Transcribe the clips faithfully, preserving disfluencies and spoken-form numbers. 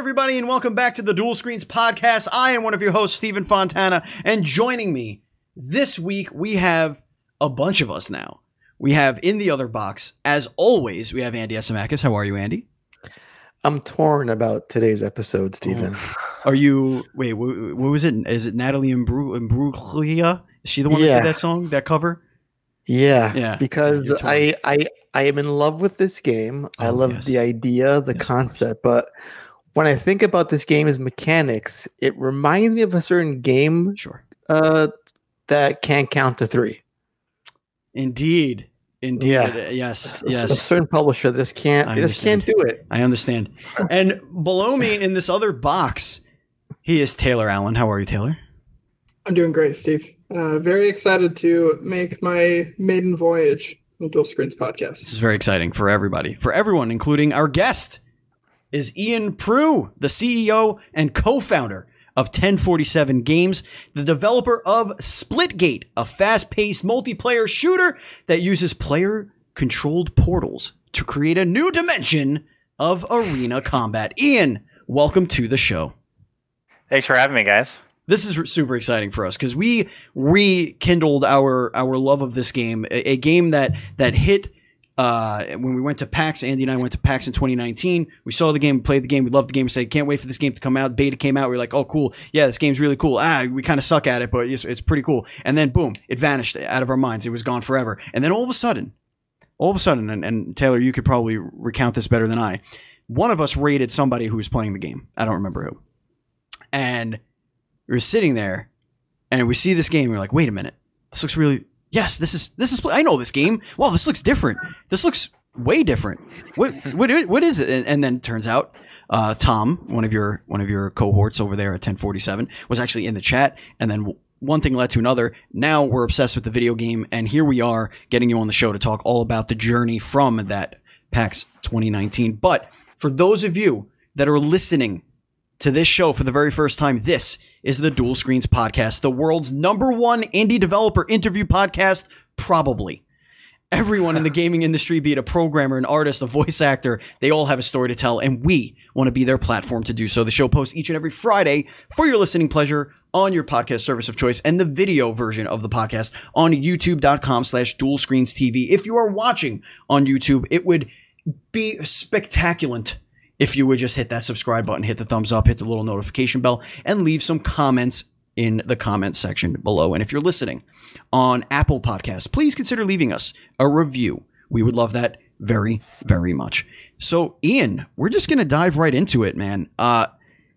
everybody, and welcome back to the Dual Screens Podcast. I am one of your hosts, Stephen Fontana, and joining me this week, we have a bunch of us now. We have in the other box, as always, we have Andy Asimakis. How are you, Andy? I'm torn about today's episode, Stephen. Oh. Are you, wait, what, what was it? Is it Natalie Imbru- Imbruglia? Is she the one yeah. that did that song, that cover? Yeah, yeah. because I, I I am in love with this game. I oh, love yes. the idea, the yes, concept, but when I think about this game's mechanics, it reminds me of a certain game sure. uh, that can't count to three. Indeed. Indeed. Yeah. Yes. A, yes. A certain publisher just can't they just can't do it. I understand. And below me in this other box, he is Taylor Allen. How are you, Taylor? I'm doing great, Steve. Uh, very excited to make my maiden voyage on the Dual Screens Podcast. This is very exciting for everybody, for everyone, including our guest, is Ian Proulx, the C E O and co-founder of ten forty-seven Games, the developer of Splitgate, a fast-paced multiplayer shooter that uses player-controlled portals to create a new dimension of arena combat. Ian, welcome to the show. Thanks for having me, guys. This is super exciting for us because we rekindled our our love of this game, a, a game that that hit uh, when we went to PAX. Andy and I went to PAX in twenty nineteen. We saw the game, played the game, we loved the game. We said, can't wait for this game to come out. Beta came out. We were like, oh, cool. Yeah, this game's really cool. Ah, we kind of suck at it, but it's, it's pretty cool. And then, boom, it vanished out of our minds. It was gone forever. And then all of a sudden, all of a sudden, and, and Taylor, you could probably recount this better than I, one of us raided somebody who was playing the game. I don't remember who. And we were sitting there, and we see this game. And we're like, "Wait a minute! This looks really yes. This is this is. I know this game. Wow, this looks different. This looks way different. What what what is it?" And, and then turns out, uh, Tom, one of your one of your cohorts over there at ten forty-seven, was actually in the chat. And then one thing led to another. Now we're obsessed with the video game, and here we are getting you on the show to talk all about the journey from that PAX twenty nineteen. But for those of you that are listening to this show for the very first time, this is the Dual Screens Podcast, the world's number one indie developer interview podcast, probably. Everyone in the gaming industry, be it a programmer, an artist, a voice actor, they all have a story to tell, and we want to be their platform to do so. The show posts each and every Friday for your listening pleasure on your podcast service of choice, and the video version of the podcast on youtube.com slash dual screens TV. If you are watching on YouTube, it would be spectaculant if you would just hit that subscribe button, hit the thumbs up, hit the little notification bell, and leave some comments in the comment section below. And if you're listening on Apple Podcasts, please consider leaving us a review. We would love that very, very much. So, Ian, we're just going to dive right into it, man. Uh,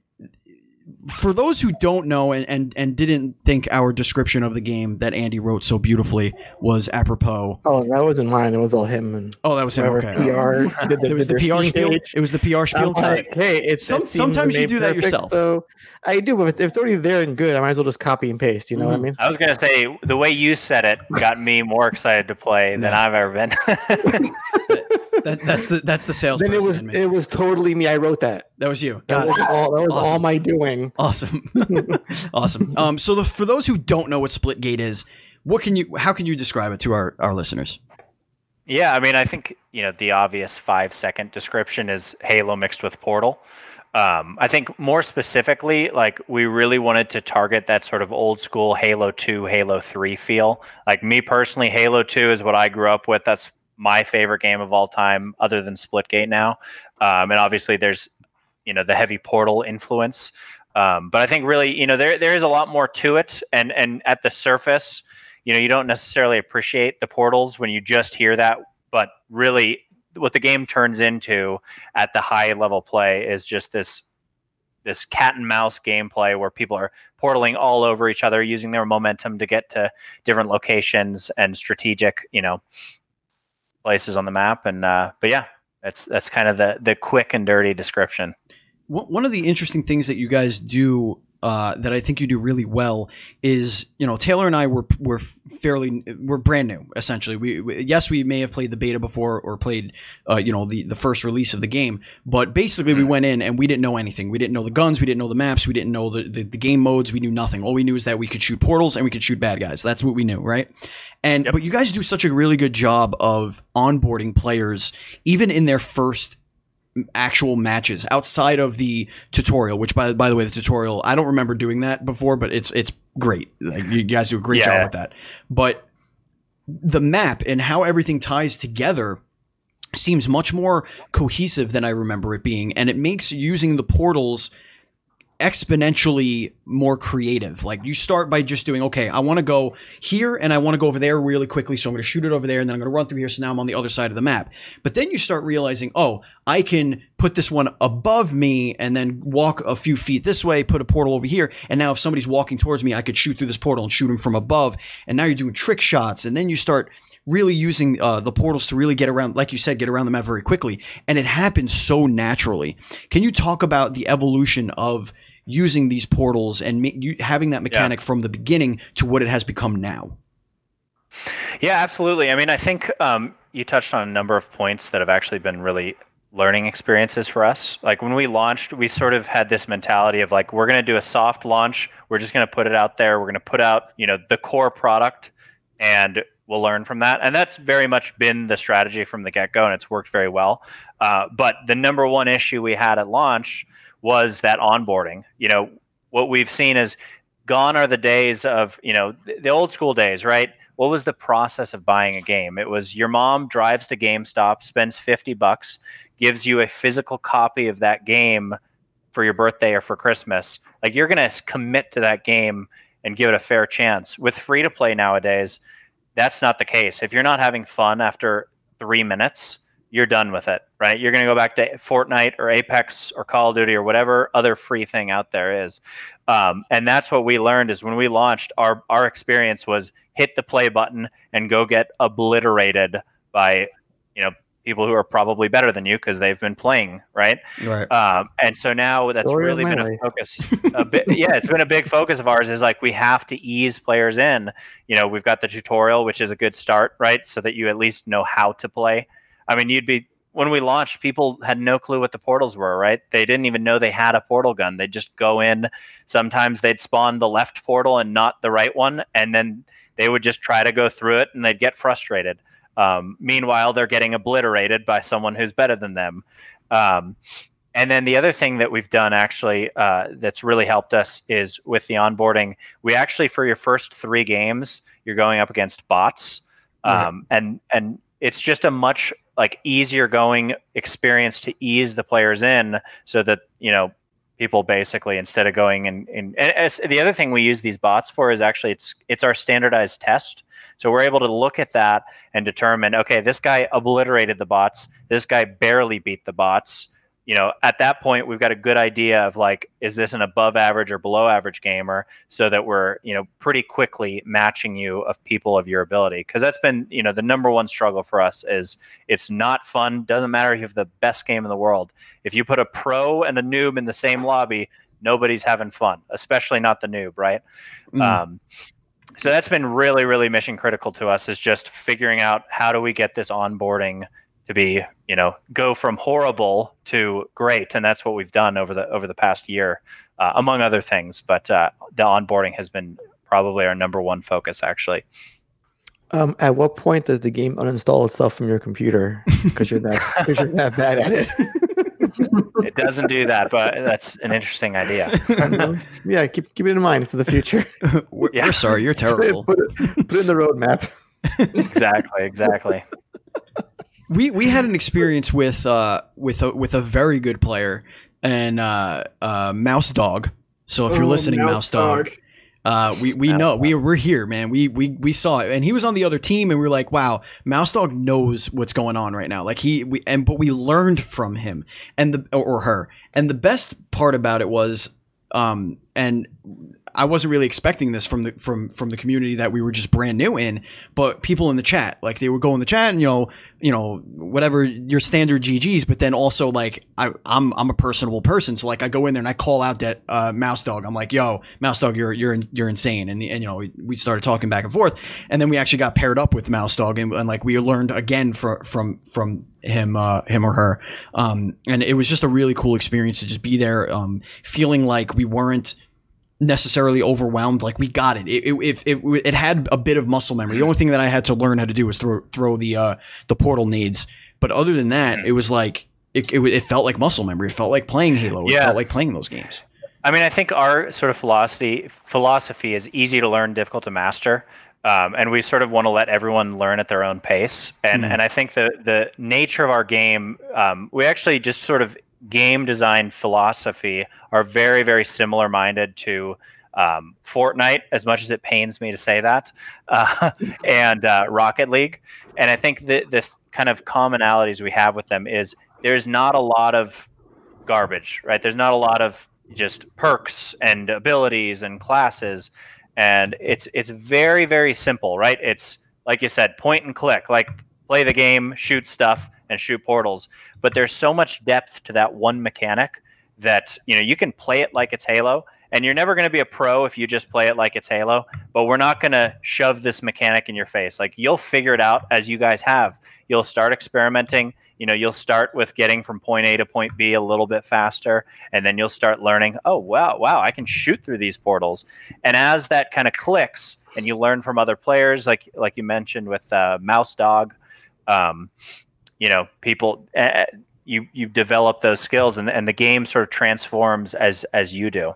for those who don't know and, and, and didn't think our description of the game that Andy wrote so beautifully was apropos. Oh, that wasn't mine. It was all him. And oh, that was him. Okay. P R. Did the, it was the P R spiel. Page. It was the P R spiel. Like, hey, it's Some, it sometimes you do that perfect, yourself. So I do, but if it's already there and good, I might as well just copy and paste. You know mm-hmm. what I mean? I was going to say, the way you said it got me more excited to play than yeah. I've ever been. that, that's the that's the sales. Then it was it was totally me. I wrote that. That was you. That Got was, it. all, that was awesome. all my doing. Awesome, awesome. Um, so the, for those who don't know what Splitgate is, what can you? How can you describe it to our, our listeners? Yeah, I mean, I think you know the obvious five second description is Halo mixed with Portal. Um, I think more specifically, like we really wanted to target that sort of old school Halo two, Halo three feel. Like me personally, Halo two is what I grew up with. That's my favorite game of all time, other than Splitgate now. Um, and obviously, there's you know the heavy Portal influence. Um, but I think really, you know, there there is a lot more to it, and and at the surface, you know, you don't necessarily appreciate the portals when you just hear that. But really, what the game turns into at the high level play is just this this cat and mouse gameplay where people are portaling all over each other, using their momentum to get to different locations and strategic, you know, places on the map. And uh, but yeah, that's that's kind of the the quick and dirty description. One of the interesting things that you guys do uh, that I think you do really well is, you know, Taylor and I were were fairly we're brand new essentially. We, we yes, we may have played the beta before or played, uh, you know, the the first release of the game, but basically we went in and we didn't know anything. We didn't know the guns, we didn't know the maps, we didn't know the, the, the game modes, we knew nothing. All we knew is that we could shoot portals and we could shoot bad guys. That's what we knew, right? And yep. But you guys do such a really good job of onboarding players, even in their first actual matches outside of the tutorial, which by by the way, the tutorial, I don't remember doing that before, but it's it's great. Like, you guys do a great yeah. job with that. But the map and how everything ties together seems much more cohesive than I remember it being, and it makes using the portals exponentially more creative. Like, you start by just doing, okay, I want to go here and I want to go over there really quickly, so I'm going to shoot it over there and then I'm going to run through here, so now I'm on the other side of the map. But then you start realizing, oh, I can put this one above me and then walk a few feet this way, put a portal over here, and now if somebody's walking towards me, I could shoot through this portal and shoot them from above. And now you're doing trick shots, and then you start really using uh, the portals to really get around, like you said, get around the map very quickly. And it happens so naturally. Can you talk about the evolution of using these portals and ma- you, having that mechanic yeah. from the beginning to what it has become now? Yeah, absolutely. I mean, I think um, you touched on a number of points that have actually been really learning experiences for us. Like, when we launched, we sort of had this mentality of like, we're going to do a soft launch. We're just going to put it out there. We're going to put out, you know, the core product, and we'll learn from that. And that's very much been the strategy from the get-go, and it's worked very well. Uh, but the number one issue we had at launch was that onboarding. You know, what we've seen is gone are the days of, you know, the old school days, right? What was the process of buying a game? It was your mom drives to GameStop, spends fifty bucks, gives you a physical copy of that game for your birthday or for Christmas. Like, you're going to commit to that game and give it a fair chance. With free to play nowadays, that's not the case. If you're not having fun after three minutes, you're done with it, right? You're going to go back to Fortnite or Apex or Call of Duty or whatever other free thing out there is. Um, and that's what we learned is when we launched, our, our experience was hit the play button and go get obliterated by, you know, people who are probably better than you because they've been playing, right? Right. Um, and so now that's Story really been a focus. A bit, yeah, it's been a big focus of ours. Is like, we have to ease players in. You know, we've got the tutorial, which is a good start, right? So that you at least know how to play. I mean, you'd be when we launched, people had no clue what the portals were, right? They didn't even know they had a portal gun. They'd just go in. Sometimes they'd spawn the left portal and not the right one, and then they would just try to go through it, and they'd get frustrated. Um, meanwhile, they're getting obliterated by someone who's better than them. Um, and then the other thing that we've done actually uh, that's really helped us is with the onboarding. We actually, for your first three games, you're going up against bots, um, right. and and it's just a much like easier going experience to ease the players in, so that you know people basically instead of going in. in and it's, the other thing we use these bots for is actually it's it's our standardized test. So we're able to look at that and determine, okay, this guy obliterated the bots. This guy barely beat the bots. You know, at that point, we've got a good idea of like, is this an above average or below average gamer, so that we're, you know, pretty quickly matching you of people of your ability. Because that's been, you know, the number one struggle for us is it's not fun. Doesn't matter if you have the best game in the world. If you put a pro and a noob in the same lobby, nobody's having fun, especially not the noob, right? Mm. Um, So that's been really, really mission critical to us, is just figuring out how do we get this onboarding to be, you know, go from horrible to great. And that's what we've done over the over the past year, uh, among other things. But uh, the onboarding has been probably our number one focus, actually. Um, at what point does the game uninstall itself from your computer because you're that because you're that bad at it? It doesn't do that, but that's an interesting idea. Yeah, keep keep it in mind for the future. we're, yeah. we're sorry, you're terrible. Put it, put it in the roadmap. Exactly, exactly. We we had an experience with uh with a with a very good player and uh uh Mouse Dog. So if you're oh, listening, Mouse, Mouse Dog. Dog. Uh, we we know we we're here, man. We we we saw it, and he was on the other team, and we were like, "Wow, Mouse Dog knows what's going on right now." Like he, we, and but we learned from him and the or her. And the best part about it was, um, and I wasn't really expecting this from the from from the community that we were just brand new in, but people in the chat, like they would go in the chat and you know you know whatever your standard G Gs, but then also like I I'm I'm a personable person, so like I go in there and I call out that uh, Mouse Dog. I'm like, yo, Mouse Dog, you're you're you're insane, and and you know we, we started talking back and forth, and then we actually got paired up with Mouse Dog, and, and like we learned again from from from him uh, him or her, um, and it was just a really cool experience to just be there, um, feeling like we weren't necessarily overwhelmed. Like we got it. It, it, it, it, it had a bit of muscle memory. The only thing that I had to learn how to do was throw, throw the, uh, the portal nades. But other than that, it was like, it, it it felt like muscle memory. It felt like playing Halo. It Yeah. felt like playing those games. I mean, I think our sort of philosophy philosophy is easy to learn, difficult to master. Um, and we sort of want to let everyone learn at their own pace. And Mhm. and I think the the nature of our game, um, we actually just sort of game design philosophy are very, very similar minded to um, Fortnite, as much as it pains me to say that, uh, and uh, Rocket League. And I think the the kind of commonalities we have with them is there's not a lot of garbage, right? There's not a lot of just perks and abilities and classes. And it's it's very, very simple, right? It's like you said, point and click, like play the game, shoot stuff, and shoot portals. But there's so much depth to that one mechanic that you know you can play it like it's Halo, and you're never going to be a pro if you just play it like it's Halo. But we're not going to shove this mechanic in your face. Like you'll figure it out as you guys have. You'll start experimenting. You know, you'll start with getting from point A to point B a little bit faster, and then you'll start learning, oh, wow, wow, I can shoot through these portals. And as that kind of clicks and you learn from other players, like like you mentioned with uh, Mouse Dog, um, you know, people, uh, you you develop those skills, and, and the game sort of transforms as as you do.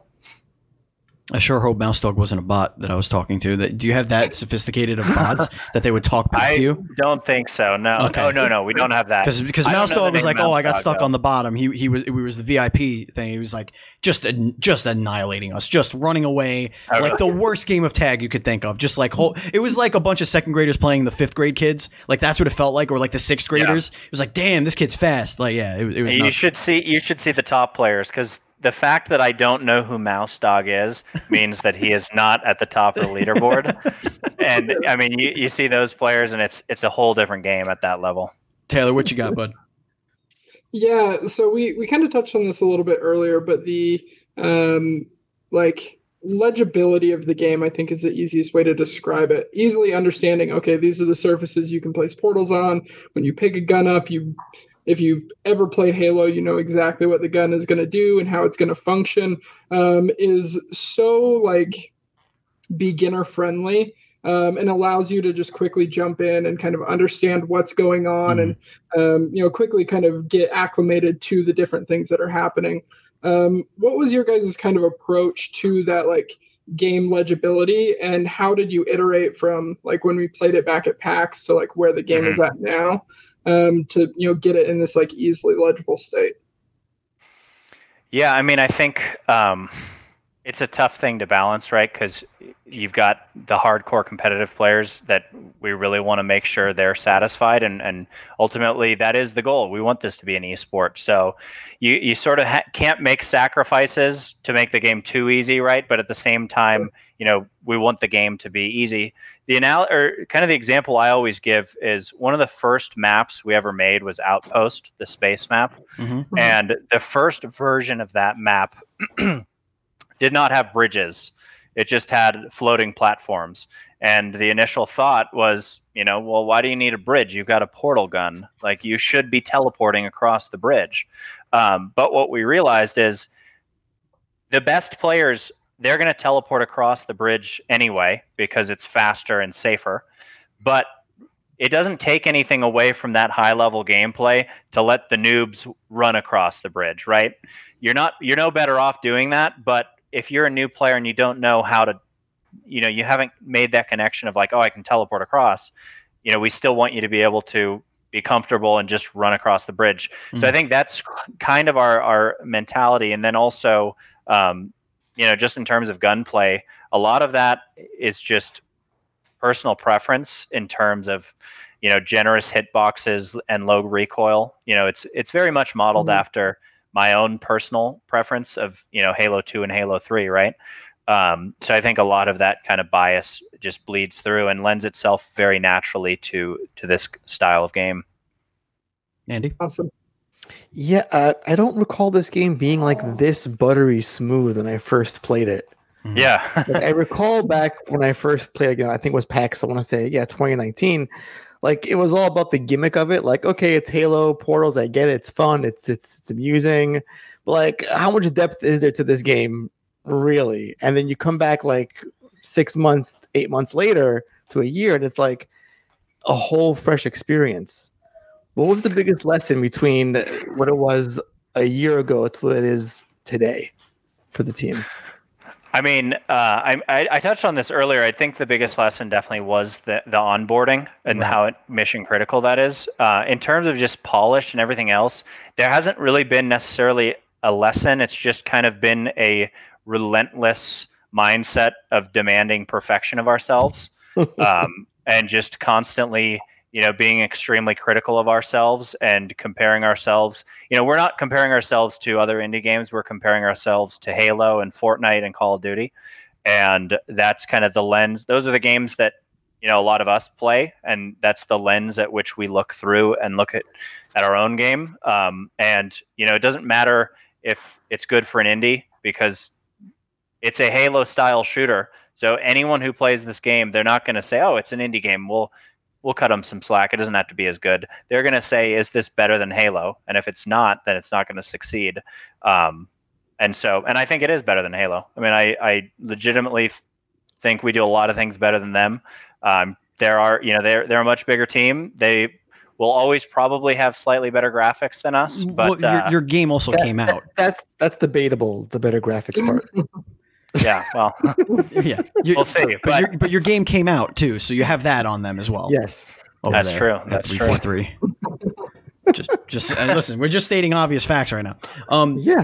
I sure hope Mouse Dog wasn't a bot that I was talking to. That do you have that sophisticated of bots that they would talk back I to you? don't think so. No, Okay. no, no, no. We don't have that. Because because I don't Mouse know the Dog was name like, oh, I got Mouse stuck Dog, on the bottom. He he was it was the V I P thing. He was like just just annihilating us, just running away, Oh, like really? the worst game of tag you could think of. Just like whole, it was like a bunch of second graders playing the fifth grade kids. Like that's what it felt like, or like the sixth graders. It was like, damn, this kid's fast. Like yeah, it, it was. You nuts. should see you should see the top players, because the fact that I don't know who Mouse Dog is means that he is not at the top of the leaderboard. And I mean, you, you see those players, and it's it's a whole different game at that level. Taylor, what you got, bud? Yeah, so we, we kind of touched on this a little bit earlier, but the um, like legibility of the game, I think, is the easiest way to describe it. Easily understanding, okay, these are the surfaces you can place portals on. When you pick a gun up, you if you've ever played Halo, you know exactly what the gun is going to do and how it's going to function. Um, is so like beginner friendly. Um, and allows you to just quickly jump in and kind of understand what's going on, mm-hmm. and um, you know, quickly kind of get acclimated to the different things that are happening. Um, what was your guys' kind of approach to that, like game legibility, and how did you iterate from like when we played it back at PAX to like where the game mm-hmm. is at now, um, to you know get it in this like easily legible state? Yeah, I mean, I think um, it's a tough thing to balance, right? Because you've got the hardcore competitive players that we really want to make sure they're satisfied, and, and ultimately that is the goal. We want this to be an esport. So you, you sort of ha- can't make sacrifices to make the game too easy, right? But at the same time, you know, we want the game to be easy. The anal- or kind of the example I always give is one of the first maps we ever made was Outpost, the space map. Mm-hmm. And the first version of that map did not have bridges. It just had floating platforms. And the initial thought was, you know, well, why do you need a bridge? You've got a portal gun. Like, you should be teleporting across the bridge. Um, but what we realized is the best players, they're going to teleport across the bridge anyway because it's faster and safer. But it doesn't take anything away from that high-level gameplay to let the noobs run across the bridge, right? You're not, you're no better off doing that, but if you're a new player and you don't know how to, you know, you haven't made that connection of like, oh, I can teleport across, you know, we still want you to be able to be comfortable and just run across the bridge. Mm-hmm. So I think that's kind of our, our mentality. And then also, um, you know, just in terms of gunplay, a lot of that is just personal preference in terms of, you know, generous hitboxes and low recoil. You know, it's, it's very much modeled mm-hmm. after my own personal preference of, you know, Halo two and Halo three, right? Um, so I think a lot of that kind of bias just bleeds through and lends itself very naturally to to this style of game. Andy? Awesome. Yeah, uh, I don't recall this game being like this buttery smooth when I first played it. Mm-hmm. Yeah. Like, I recall back when I first played, you know, I think it was PAX, I want to say, yeah, twenty nineteen. Like, it was all about the gimmick of it. Like, okay, it's Halo, Portals, I get it, it's fun, it's it's it's amusing. But like, how much depth is there to this game, really? And then you come back like six months, eight months later to a year, and it's like a whole fresh experience. What was the biggest lesson between what it was a year ago to what it is today for the team? I mean, uh, I, I I touched on this earlier. I think the biggest lesson definitely was the the onboarding and Right. how it, mission critical that is. Uh, in terms of just polish and everything else, there hasn't really been necessarily a lesson. It's just kind of been a relentless mindset of demanding perfection of ourselves, um, and just constantly, you know, being extremely critical of ourselves and comparing ourselves. You know, we're not comparing ourselves to other indie games. We're comparing ourselves to Halo and Fortnite and Call of Duty. And that's kind of the lens. Those are the games that, you know, a lot of us play. And that's the lens at which we look through and look at, at our own game. Um, and, you know, it doesn't matter if it's good for an indie because it's a Halo style shooter. So anyone who plays this game, they're not going to say, oh, it's an indie game. Well, we'll cut them some slack. It doesn't have to be as good. They're going to say, is this better than Halo? And if it's not, then it's not going to succeed. Um, and so, and I think it is better than Halo. I mean, I, I legitimately think we do a lot of things better than them. Um, there are, you know, they're, they're a much bigger team. They will always probably have slightly better graphics than us, but well, your, uh, your game also That- came out. That's that's debatable. The better graphics part. yeah, well, Yeah, You- we'll see. But, But your, but your game came out too, so you have that on them as well. Yes. over That's there true. at That's three true. four three. Just, just and listen. We're just stating obvious facts right now. Um, Yeah.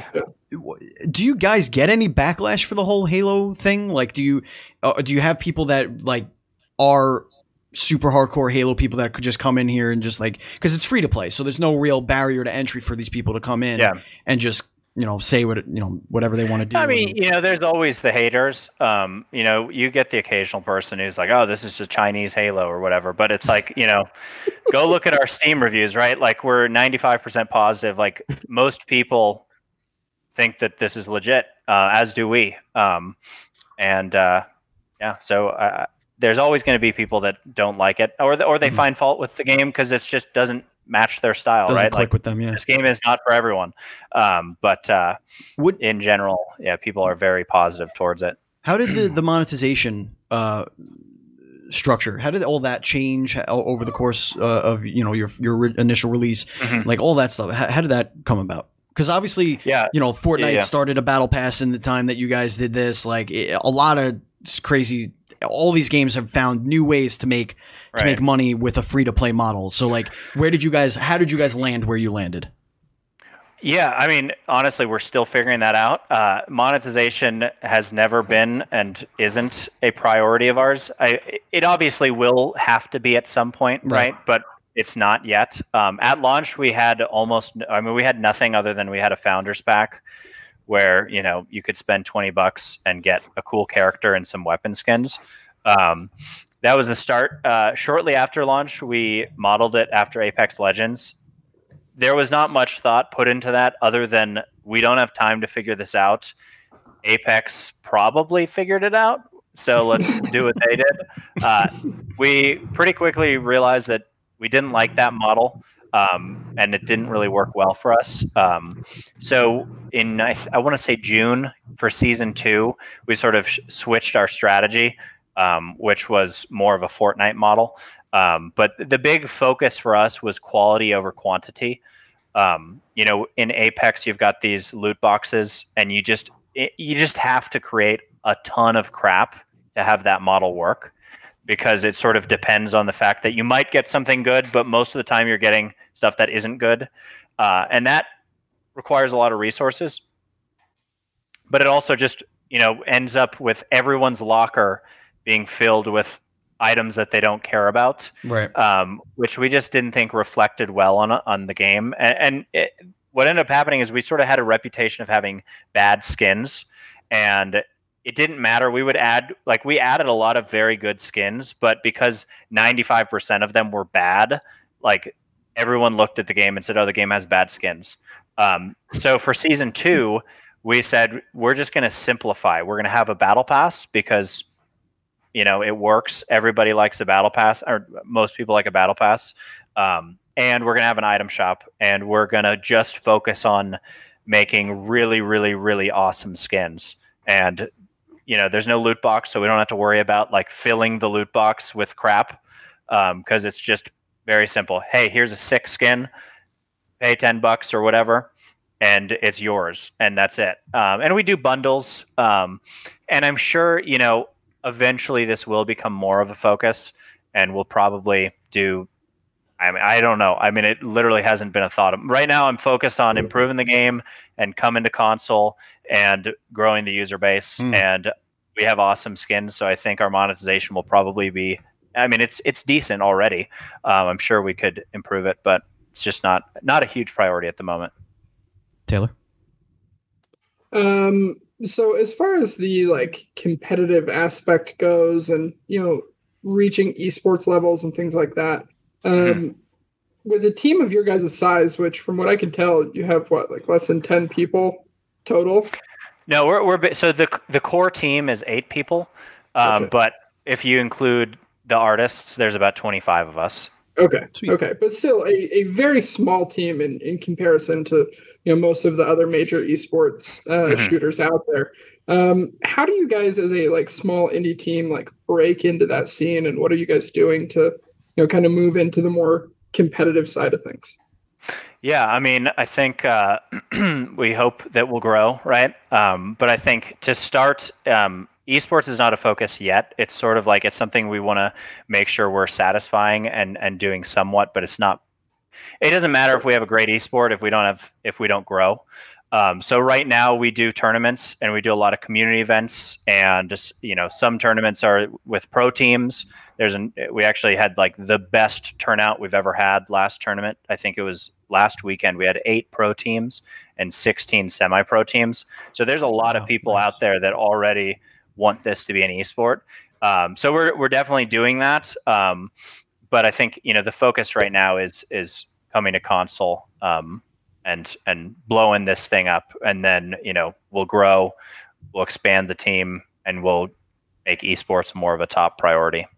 do you guys get any backlash for the whole Halo thing? Like, do you uh, do you have people that like are super hardcore Halo people that could just come in here and just like, because it's free to play, so there's no real barrier to entry for these people to come in Yeah. and just, you know, say what, you know, whatever they want to do. I mean, and- you know, there's always the haters. Um, you know, you get the occasional person who's like, "Oh, this is a Chinese Halo" or whatever. But it's like, you know, go look at our Steam reviews, right? Like we're ninety-five percent positive. Like most people think that this is legit, uh, as do we. Um, and uh, yeah, so uh, there's always going to be people that don't like it, or the, or they Mhm. find fault with the game because it just doesn't match their style, doesn't right? click Like with them. Yeah. this game is not for everyone. Um, but uh, Would in general, yeah, people are very positive towards it. How did the, the monetization uh, structure? How did all that change o- over the course uh, of, you know, your your re- initial release, Mhm. like all that stuff? How, how did that come about? Because obviously, Yeah, you know, Fortnite Yeah, yeah. started a battle pass in the time that you guys did this. Like it, a lot of s- crazy. All these games have found new ways to make to Right. make money with a free to play model. So, like, where did you guys? How did you guys land where you landed? Yeah, I mean, honestly, we're still figuring that out. Uh, monetization has never been and isn't a priority of ours. I, it obviously will have to be at some point, Right. right? But it's not yet. Um, at launch, we had almost, I mean, we had nothing other than we had a founder's pack where, you know, you could spend twenty bucks and get a cool character and some weapon skins. Um, that was the start. Uh, shortly after launch, we modeled it after Apex Legends. There was not much thought put into that other than we don't have time to figure this out. Apex probably figured it out, so let's do what they did. Uh, we pretty quickly realized that we didn't like that model, um, and it didn't really work well for us. Um, so in, I, I want to say June for season two, we sort of sh- switched our strategy, um, which was more of a Fortnite model. Um, but the big focus for us was quality over quantity. Um, you know, in Apex, you've got these loot boxes, and you just it, you just have to create a ton of crap to have that model work, because it sort of depends on the fact that you might get something good, but most of the time you're getting stuff that isn't good, uh, and that requires a lot of resources. But it also just, you know, ends up with everyone's locker being filled with items that they don't care about, Right. um, which we just didn't think reflected well on on the game. And, and it, what ended up happening is we sort of had a reputation of having bad skins, and it didn't matter. We would add, like, we added a lot of very good skins, but because ninety-five percent of them were bad, like, everyone looked at the game and said, oh, the game has bad skins. Um, so for season two, we said, we're just going to simplify. We're going to have a battle pass because, you know, it works. Everybody likes a battle pass, or most people like a battle pass. Um, and we're going to have an item shop, and we're going to just focus on making really, really, really awesome skins. And, you know, there's no loot box, so we don't have to worry about like filling the loot box with crap, because um, it's just Very simple. Hey, here's a sick skin. Pay ten bucks or whatever, and it's yours, and that's it. Um, and we do bundles, um, and I'm sure you know eventually this will become more of a focus, and we'll probably do. I mean, I don't know. I mean, it literally hasn't been a thought. Of, right now, I'm focused on improving the game and coming to console and growing the user base. Mm. And we have awesome skins, so I think our monetization will probably be. I mean, it's it's decent already. Um, I'm sure we could improve it, but it's just not not a huge priority at the moment. Taylor. Um. So as far as the like competitive aspect goes, and you know, reaching esports levels and things like that. Um, mm-hmm. With a team of your guys' size, which from what I can tell, you have what, like less than ten people total? No, we're we're so the the core team is eight people, um, gotcha. But if you include the artists, there's about twenty-five of us. Okay, Sweet. okay, but still a, a very small team in, in comparison to you know most of the other major esports uh, mm-hmm. shooters out there. Um, how do you guys, as a like small indie team, like break into that scene, and what are you guys doing to you know, kind of move into the more competitive side of things? Yeah, I mean, I think uh, we hope that we'll grow, right? Um, but I think to start, um, esports is not a focus yet. It's sort of like it's something we want to make sure we're satisfying and and doing somewhat, but it's not. It doesn't matter if we have a great esport if we don't have if we don't grow. Um, so right now we do tournaments and we do a lot of community events, and you know some tournaments are with pro teams. There's an we actually had like the best turnout we've ever had last tournament. I think it was last weekend. We had eight pro teams and sixteen semi-pro teams. So there's a lot wow, of people nice. out there that already want this to be an esport. Um, so we're we're definitely doing that. Um, but I think you know the focus right now is is coming to console. Um, and and blowing this thing up, and then you know we'll grow, we'll expand the team, and we'll make esports more of a top priority.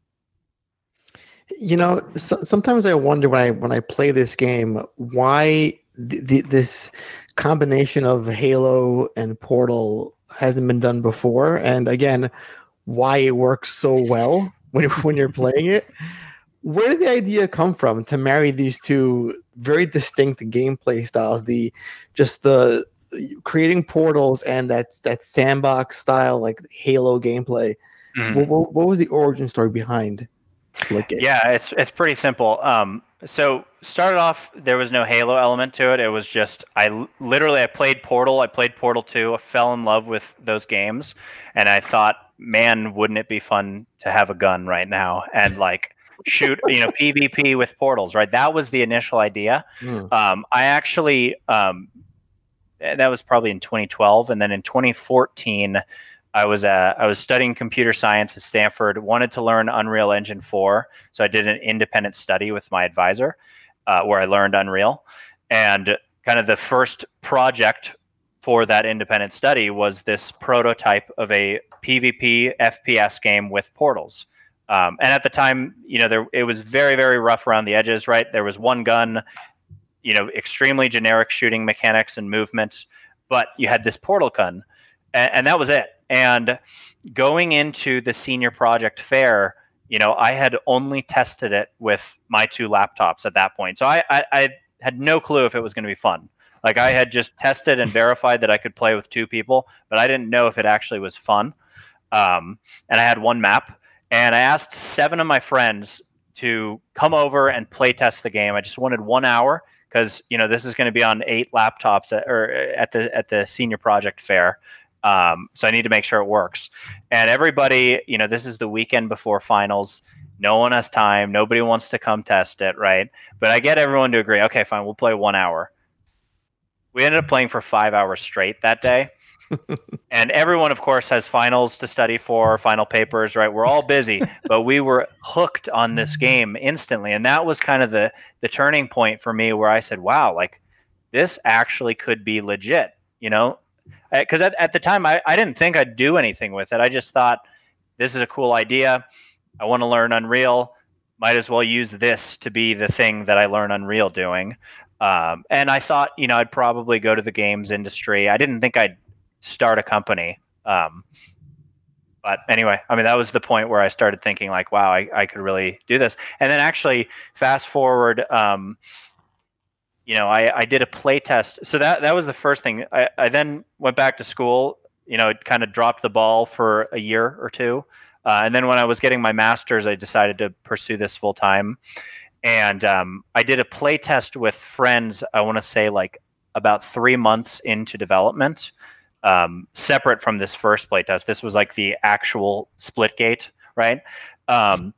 You know, so, sometimes I wonder when I when I play this game why th- th- this combination of Halo and Portal hasn't been done before, and again, why it works so well when when you're playing it. Where did the idea come from to marry these two very distinct gameplay styles? The just the creating portals and that that sandbox style like Halo gameplay. Mm-hmm. What, what, what was the origin story behind Splitgate? Yeah, it's it's pretty simple. Um, so started off there was no Halo element to it. It was just I literally I played Portal. I played Portal two. I fell in love with those games, and I thought, man, wouldn't it be fun to have a gun right now and like. shoot, you know, PvP with portals, right? That was the initial idea. Mm. Um, I actually, um, that was probably in twenty twelve, and then in twenty fourteen, I was uh, I was studying computer science at Stanford. Wanted to learn Unreal Engine four, so I did an independent study with my advisor, uh, where I learned Unreal, and kind of the first project for that independent study was this prototype of a PvP F P S game with portals. Um, and at the time, you know, there it was very, very rough around the edges, right? There was one gun, you know, extremely generic shooting mechanics and movement, but you had this portal gun, and, and that was it. And going into the senior project fair, you know, I had only tested it with my two laptops at that point. So I, I, I had no clue if it was going to be fun. Like I had just tested and verified that I could play with two people, but I didn't know if it actually was fun. Um, and I had one map. And I asked seven of my friends to come over and play test the game. I just wanted one hour because you know this is going to be on eight laptops at, or at the at the senior project fair. Um, so I need to make sure it works. And everybody, you know, this is the weekend before finals. No one has time. Nobody wants to come test it, right? But I get everyone to agree. Okay, fine. We'll play one hour. We ended up playing for five hours straight that day. And everyone, of course, has finals to study for, final papers, right? We're all busy, but we were hooked on this game instantly. And that was kind of the the turning point for me where I said, wow, like this actually could be legit, you know? Because at, at the time, I, I didn't think I'd do anything with it. I just thought, this is a cool idea. I want to learn Unreal. Might as well use this to be the thing that I learn Unreal doing. Um, and I thought, you know, I'd probably go to the games industry. I didn't think I'd start a company. Um, but anyway, I mean, that was the point where I started thinking like, wow, I, I could really do this. And then actually fast forward, um, you know, I, I did a play test. So that, that was the first thing. I, I then went back to school, you know, it kind of dropped the ball for a year or two. Uh, and then when I was getting my master's, I decided to pursue this full time. And um, I did a play test with friends, I want to say like about three months into development, um, separate from this first play test. This was like the actual Splitgate, right? Um,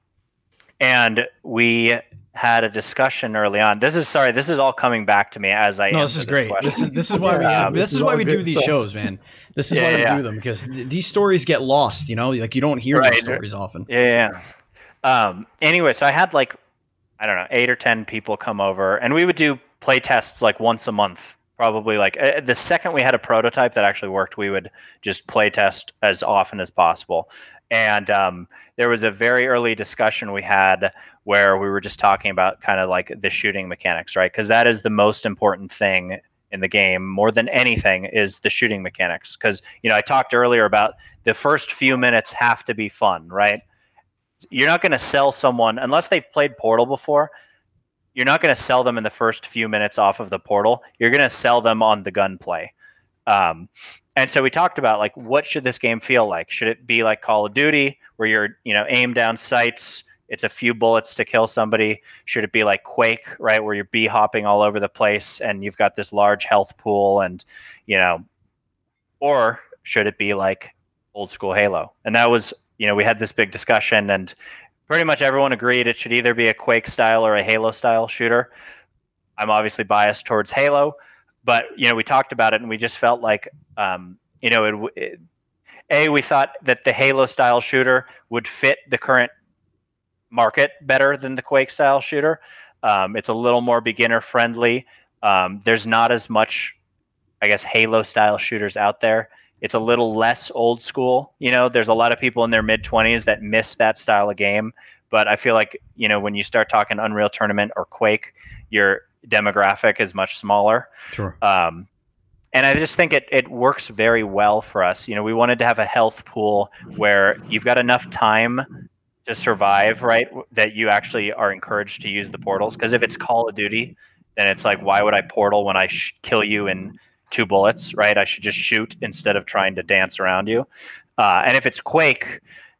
and we had a discussion early on. This is sorry. This is all coming back to me as I. No, this is great. This is this is why we have, this is why we do these stuff. shows, man. This is yeah, why we yeah. do them, because th- these stories get lost. You know, like you don't hear right. these stories often. Yeah. yeah. Um. Anyway, so I had like I don't know eight or ten people come over, and we would do play tests like once a month. Probably like uh, the second we had a prototype that actually worked, we would just play test as often as possible. And um, there was a very early discussion we had where we were just talking about kind of like the shooting mechanics, right? Because that is the most important thing in the game more than anything is the shooting mechanics. Because, you know, I talked earlier about the first few minutes have to be fun, right? You're not going to sell someone, unless they've played Portal before, you're not going to sell them in the first few minutes off of the Portal. You're going to sell them on the gunplay. Um, and so we talked about like, what should this game feel like? Should it be like Call of Duty where you're, you know, aim down sights, it's a few bullets to kill somebody? Should it be like Quake, right, where you're bee hopping all over the place and you've got this large health pool and, you know, or should it be like old school Halo? And that was, you know, we had this big discussion and pretty much everyone agreed it should either be a Quake style or a Halo style shooter. I'm obviously biased towards Halo, but, you know, we talked about it and we just felt like, um, you know, it, it, A, we thought that the Halo style shooter would fit the current market better than the Quake style shooter. Um, it's a little more beginner friendly. Um, there's not as much, I guess, Halo style shooters out there. It's a little less old school. You know, there's a lot of people in their mid twenties that miss that style of game. But I feel like, you know, when you start talking Unreal Tournament or Quake, your demographic is much smaller. Sure. Um, and I just think it, it works very well for us. You know, we wanted to have a health pool where you've got enough time to survive, right? That you actually are encouraged to use the portals. Because if it's Call of Duty, then it's like, why would I portal when I sh- kill you in two bullets, right? I should just shoot instead of trying to dance around you. Uh, and if it's Quake,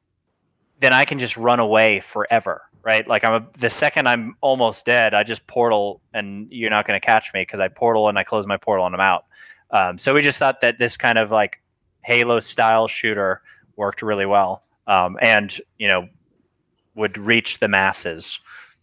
then I can just run away forever, right? Like I'm a, the second I'm almost dead, I just portal and you're not going to catch me because I portal and I close my portal and I'm out. Um, so we just thought that this kind of like Halo style shooter worked really well, um, and, you know, would reach the masses.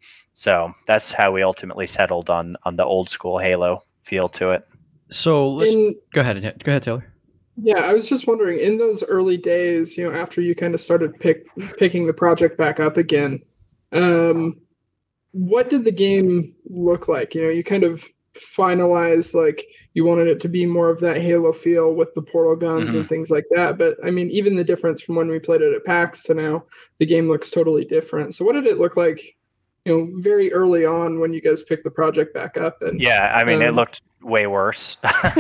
So that's how we ultimately settled on on the old school Halo feel to it. So let's in, go ahead. Go ahead, Taylor. Yeah, I was just wondering, in those early days, you know, after you kind of started pick, picking the project back up again, um, what did the game look like? You know, you kind of finalized, like, you wanted it to be more of that Halo feel with the portal guns mm-hmm. and things like that. But, I mean, even the difference from when we played it at PAX to now, the game looks totally different. So what did it look like, you know, very early on when you guys picked the project back up? And yeah, I mean, um, it looked way worse.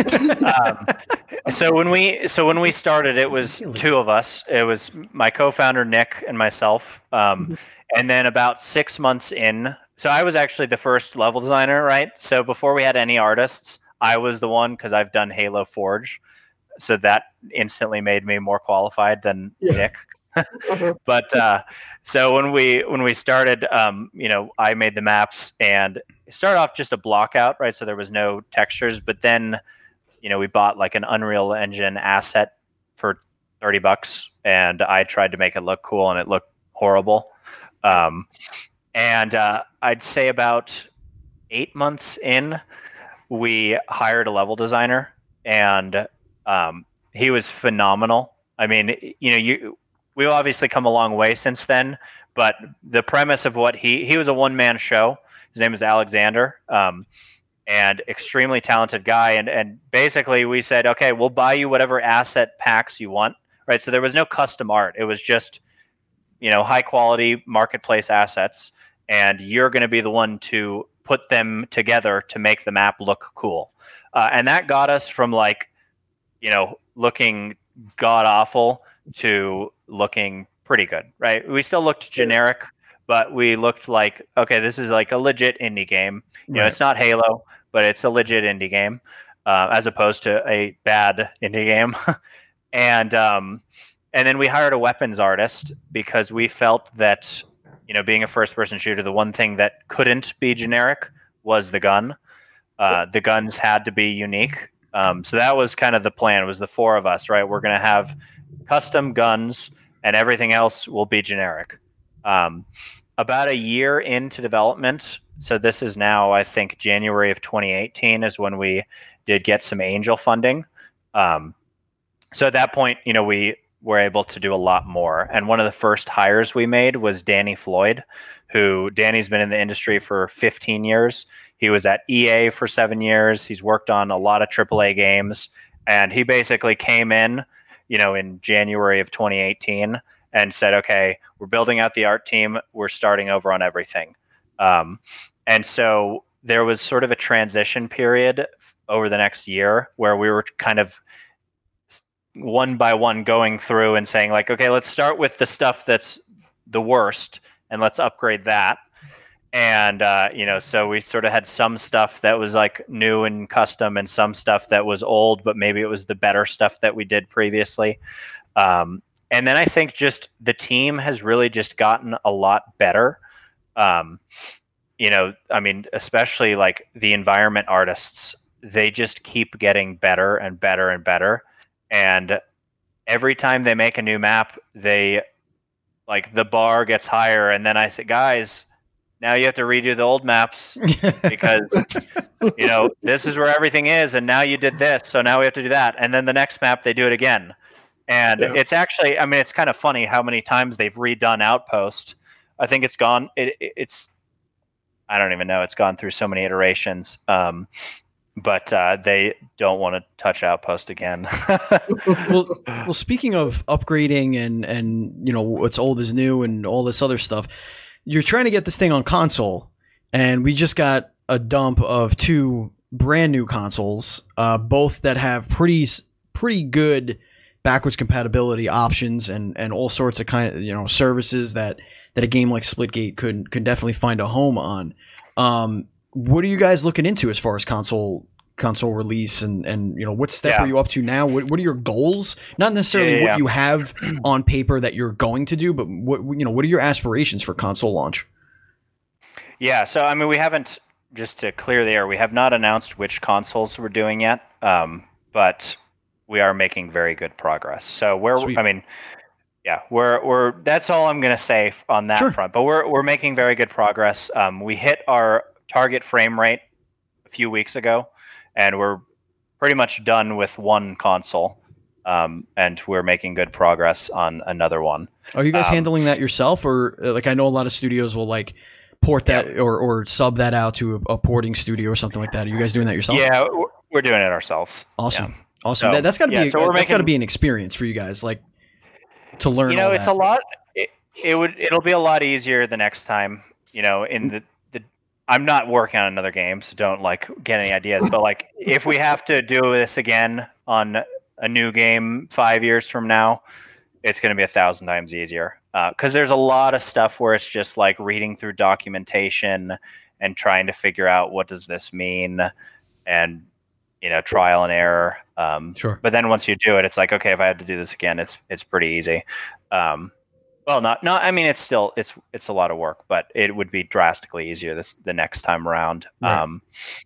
um, so when we so when we started, it was two of us. It was my co-founder Nick and myself. Um, mm-hmm. And then about six months in, so I was actually the first level designer, right? So before we had any artists, I was the one because I've done Halo Forge, so that instantly made me more qualified than yeah. Nick. uh-huh. But uh, so when we when we started, um, you know, I made the maps and it started off just a block out, right? So there was no textures, but then, you know, we bought like an Unreal Engine asset for thirty bucks, and I tried to make it look cool, and it looked horrible. Um, and uh, I'd say about eight months in, we hired a level designer, and um, he was phenomenal. I mean, you know, you. We've obviously come a long way since then, but the premise of what he, he was a one-man show. His name is Alexander, um, and extremely talented guy. And, and basically we said, okay, we'll buy you whatever asset packs you want, right? So there was no custom art. It was just, you know, high quality marketplace assets. And you're going to be the one to put them together to make the map look cool. Uh, and that got us from like, you know, looking god awful to looking pretty good, right? We still looked generic, but we looked like, okay, this is like a legit indie game. You know, Right. it's not Halo, but it's a legit indie game, uh, as opposed to a bad indie game. and um, and then we hired a weapons artist because we felt that, you know, being a first-person shooter, the one thing that couldn't be generic was the gun. Uh, the guns had to be unique. Um, so that was kind of the plan. It was the four of us, right? We're going to have custom guns, and everything else will be generic. Um, about a year into development, so this is now, I think, January of twenty eighteen is when we did get some angel funding. Um, so at that point, you know, we were able to do a lot more. And one of the first hires we made was Danny Floyd, who Danny's been in the industry for fifteen years. He was at E A for seven years. He's worked on a lot of triple A games, and he basically came in, you know, in January of twenty eighteen and said, okay, we're building out the art team. We're starting over on everything. Um, and so there was sort of a transition period over the next year where we were kind of one by one going through and saying like, okay, let's start with the stuff that's the worst and let's upgrade that. And, uh, you know, so we sort of had some stuff that was like new and custom and some stuff that was old, but maybe it was the better stuff that we did previously. Um, and then I think just the team has really just gotten a lot better. Um, you know, I mean, especially like the environment artists, they just keep getting better and better and better. And every time they make a new map, they like the bar gets higher. And then I say, guys, now you have to redo the old maps because, you know, this is where everything is. And now you did this. So now we have to do that. And then the next map, they do it again. And yeah. It's actually, I mean, it's kind of funny how many times they've redone Outpost. I think it's gone. It, it, it's, I don't even know. It's gone through so many iterations. Um, but uh, they don't want to touch Outpost again. well, well, speaking of upgrading and, and, you know, what's old is new and all this other stuff, you're trying to get this thing on console, and we just got a dump of two brand new consoles, uh, both that have pretty pretty good backwards compatibility options and, and all sorts of kind of, you know, services that, that a game like Splitgate could could definitely find a home on. Um, what are you guys looking into as far as console console release and, and you know, what step yeah. are you up to now? What what are your goals? Not necessarily yeah, yeah, what yeah. you have on paper that you're going to do, but what, you know, what are your aspirations for console launch? Yeah, so I mean, we haven't, just to clear the air, we have not announced which consoles we're doing yet, um, but we are making very good progress. So we're, Sweet. I mean, yeah, we're we're that's all I'm going to say on that Sure. front. But we're we're making very good progress. Um, we hit our target frame rate a few weeks ago, and we're pretty much done with one console, um, and we're making good progress on another one. Are you guys Um, handling that yourself, or uh, like I know a lot of studios will like port that Yeah. or, or sub that out to a, a porting studio or something like that? Are you guys doing that yourself? Yeah, we're- we're doing it ourselves. Awesome. Yeah. Awesome. So, that, that's got to yeah, be so we're that's got to making- be an experience for you guys, like to learn. You know, all it's that. a lot. It, it would. It'll be a lot easier the next time. You know, in the the. I'm not working on another game, so don't like get any ideas. But like, if we have to do this again on a new game five years from now, it's going to be a thousand times easier. Because there's a lot of stuff where it's just like reading through documentation and trying to figure out what does this mean, and you know, trial and error. Um, Sure. But then once you do it, it's like, okay, if I had to do this again, it's it's pretty easy. Um, well, not not. I mean, it's still it's it's a lot of work, but it would be drastically easier this the next time around. Right. Um,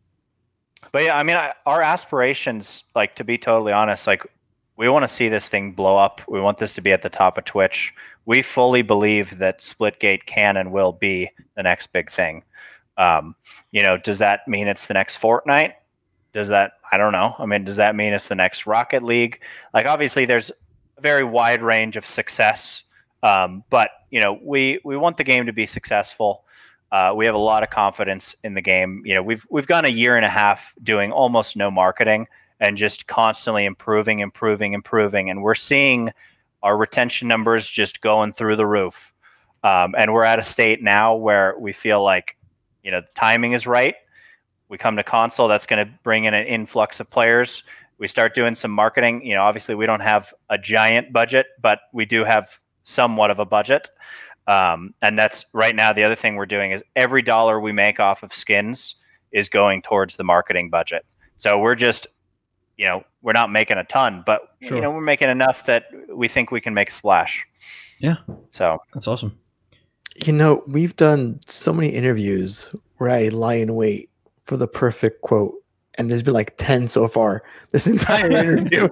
but yeah, I mean, I, our aspirations, like to be totally honest, like we want to see this thing blow up. We want this to be at the top of Twitch. We fully believe that Splitgate can and will be the next big thing. Um, you know, does that mean it's the next Fortnite? Does that, I don't know. I mean, does that mean it's the next Rocket League? Like, obviously, there's a very wide range of success, um, but you know, we we want the game to be successful. Uh, we have a lot of confidence in the game. You know, we've we've gone a year and a half doing almost no marketing and just constantly improving, improving, improving, and we're seeing our retention numbers just going through the roof. Um, and we're at a state now where we feel like, you know, the timing is right. We come to console, that's going to bring in an influx of players. we start doing some marketing. You know, obviously we don't have a giant budget, but we do have somewhat of a budget. Um, and that's right now. The other thing we're doing is every dollar we make off of skins is going towards the marketing budget. So we're just, you know, we're not making a ton, but Sure. you know, we're making enough that we think we can make a splash. Yeah. So That's awesome. You know, we've done so many interviews where I lie in wait for the perfect quote, and there's been like ten so far this entire interview.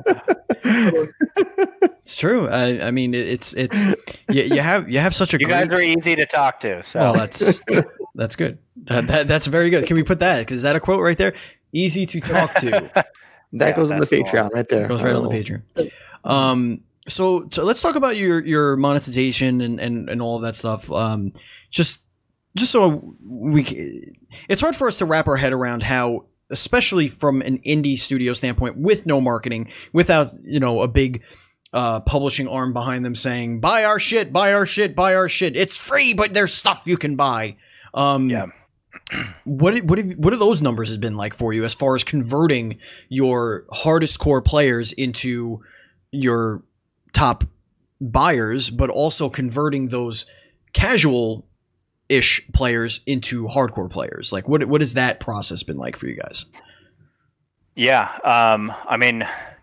It's true. I, I mean, it, it's it's you, you have you have such a you great. guys are easy to talk to. So Well, that's that's good. Uh, that that's very good. Can we put that? Is that a quote right there? Easy to talk to. That Yeah, goes on the that's the Patreon one. right there. Goes right on the Oh. Patreon. Um, so so let's talk about your your monetization and and, and all of that stuff. Um, just just so we, c- it's hard for us to wrap our head around how, especially from an indie studio standpoint, with no marketing, without you know a big uh, publishing arm behind them saying buy our shit, buy our shit, buy our shit. It's free, but there's stuff you can buy. Um, yeah. What what have, what have those numbers have been like for you as far as converting your hardest core players into your top buyers, but also converting those casual ish players into hardcore players? Like what what has that process been like for you guys? Yeah. Um, I mean,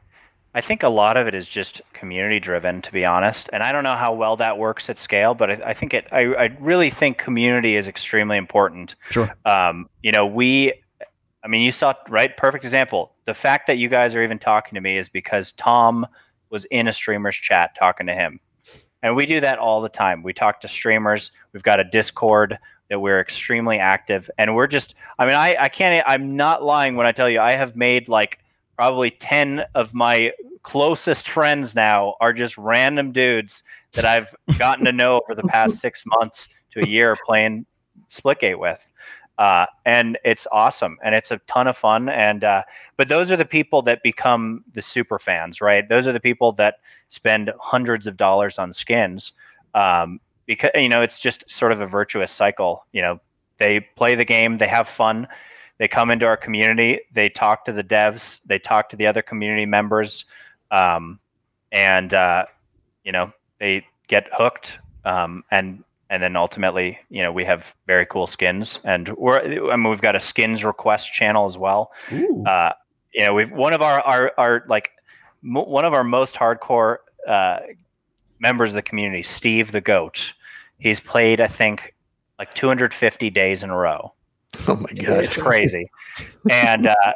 I think a lot of it is just community driven, to be honest. And I don't know how well that works at scale, but I, I think it, I, I really think community is extremely important. Sure. Um, you know, we, I mean, you saw, right? Perfect example. The fact that you guys are even talking to me is because Tom was in a streamer's chat talking to him. And we do that all the time. We talk to streamers. We've got a Discord that we're extremely active. And we're just, I mean, I, I can't, I'm not lying when I tell you I have made like probably ten of my closest friends now are just random dudes that I've gotten to know over the past six months to a year playing Splitgate with. Uh, and it's awesome and it's a ton of fun. And, uh, but those are the people that become the super fans, right? Those are the people that spend hundreds of dollars on skins. Um, because, you know, it's just sort of a virtuous cycle. You know, they play the game, they have fun, they come into our community, they talk to the devs, they talk to the other community members. Um, and, uh, you know, they get hooked, um, and, And then ultimately, you know, we have very cool skins, and we're, I mean, we've got a skins request channel as well. Ooh. Uh, you know, we've one of our, our, our like m- one of our most hardcore uh, members of the community, Steve the Goat. He's played, I think, like two hundred fifty days in a row. Oh my god. It's crazy. And uh,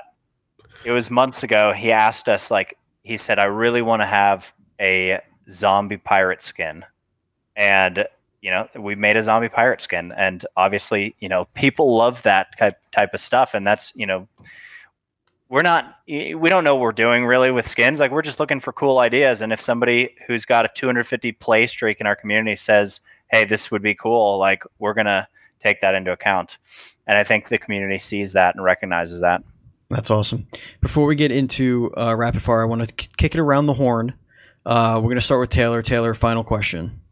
it was months ago. He asked us, like, he said, I really want to have a zombie pirate skin. And, you know, we made a zombie pirate skin. And obviously, you know, people love that type, type of stuff. And that's, you know, we're not, we don't know what we're doing really with skins. Like, we're just looking for cool ideas. And if somebody who's got a two hundred fifty play streak in our community says, hey, this would be cool, like, we're going to take that into account. And I think the community sees that and recognizes that. That's awesome. Before we get into uh, rapid fire, I want to k- kick it around the horn. Uh, we're going to start with Taylor. Taylor, final question.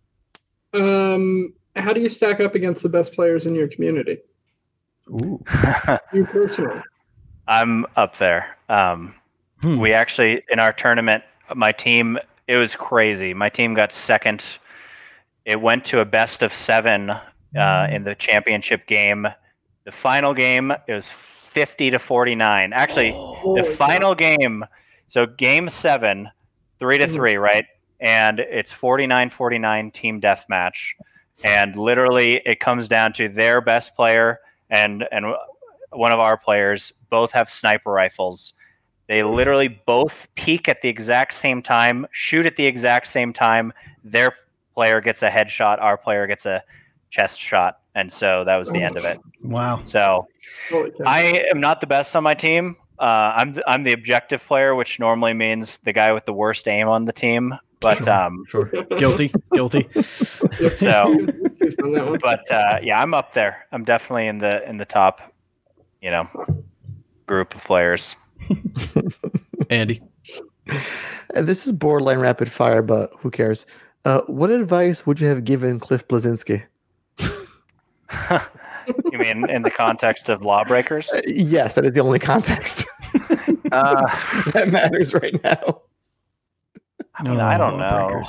Um, how do you stack up against the best players in your community? Ooh. You personally. I'm up there. Um, Hmm. We actually, in our tournament, my team, it was crazy. My team got second. It went to a best of seven uh, in the championship game. The final game, it was fifty to forty-nine. Actually, the Holy final game, so game seven, three to Mhm. three, right? And it's forty-nine forty-nine team deathmatch. And literally, it comes down to their best player and and one of our players both have sniper rifles. They literally both peek at the exact same time, shoot at the exact same time. Their player gets a headshot, our player gets a chest shot, and so that was the end of it. Wow. So Holy cow. I am not the best on my team. Uh, I'm th- I'm the objective player, which normally means the guy with the worst aim on the team. But Sure. um, Sure. Guilty. Guilty. Yep. so- Excuse on that one. but uh, yeah, I'm up there. I'm definitely in the in the top, you know, group of players. Andy. Uh, This is borderline rapid fire, but who cares? Uh, what advice would you have given Cliff Blazinski? You mean in the context of lawbreakers? Uh, yes, that is the only context. Uh, that matters right now. I mean, I don't Oh, know.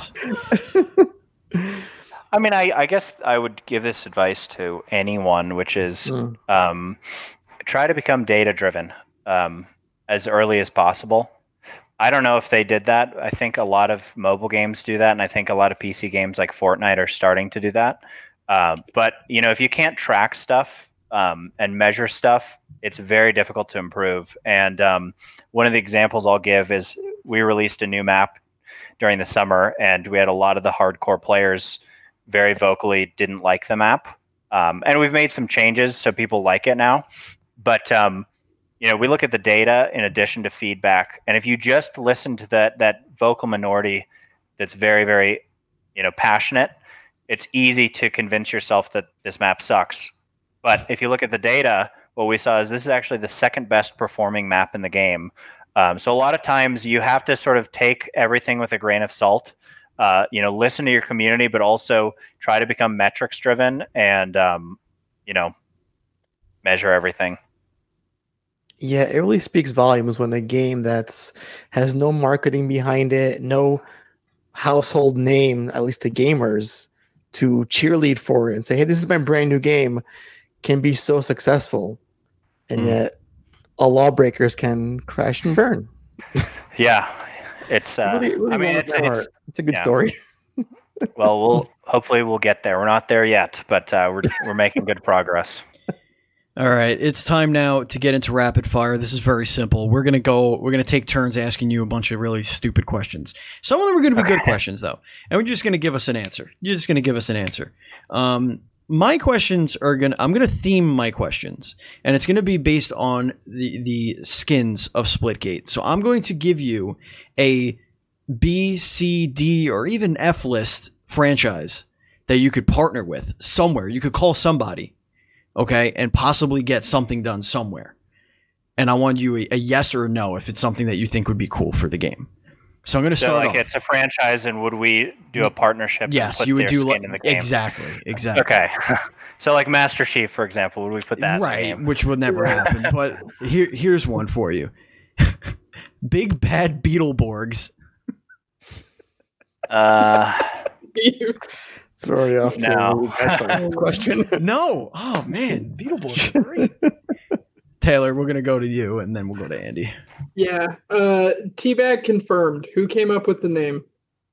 breakers. I mean, I, I guess I would give this advice to anyone, which is Mm. um, try to become data driven um, as early as possible. I don't know if they did that. I think a lot of mobile games do that, and I think a lot of P C games like Fortnite are starting to do that. Uh, but you know, if you can't track stuff um, and measure stuff, it's very difficult to improve. And um, one of the examples I'll give is we released a new map during the summer, and we had a lot of the hardcore players very vocally didn't like the map. Um, and we've made some changes so people like it now. But um, you know, we look at the data in addition to feedback, and if you just listen to that that vocal minority that's very, very, you know, passionate, it's easy to convince yourself that this map sucks. But if you look at the data, what we saw is this is actually the second best performing map in the game. Um, so a lot of times you have to sort of take everything with a grain of salt. Uh, you know, listen to your community, but also try to become metrics driven and um, you know, measure everything. Yeah, it really speaks volumes when a game that's has no marketing behind it, no household name, at least to gamers, to cheerlead for it and say, "Hey, this is my brand new game," can be so successful, and Mm. yet all lawbreakers can crash and burn. Yeah, it's. Uh, Really- really I mean, warms it's, my it's heart. It's a good yeah. story. well, we'll hopefully we'll get there. We're not there yet, but uh, we're we're making good progress. All right, it's time now to get into rapid fire. This is very simple. We're gonna go. We're gonna take turns asking you a bunch of really stupid questions. Some of them are gonna be good questions, though, and we're just gonna give us an answer. You're just gonna give us an answer. Um, my questions are gonna. I'm gonna theme my questions, and it's gonna be based on the the skins of Splitgate. So I'm going to give you a B, C, D, or even F list franchise that you could partner with somewhere. You could call somebody. Okay, and possibly get something done somewhere. And I want you a, a yes or a no if it's something that you think would be cool for the game. So I'm going to So, start like, off. it's a franchise, and would we do a partnership? and Yes, put you would their do skin like in the game? exactly, exactly. Okay, so like Master Chief, for example, would we put that in the Right, game? which would never happen. But here, here's one for you: Big Bad Beetleborgs. Uh, It's already off to No. a really bad start with this question. No, oh man, Beetleborgs are great. Taylor, we're going to go to you, and then we'll go to Andy. Yeah. Uh, Teabag confirmed. Who came up with the name?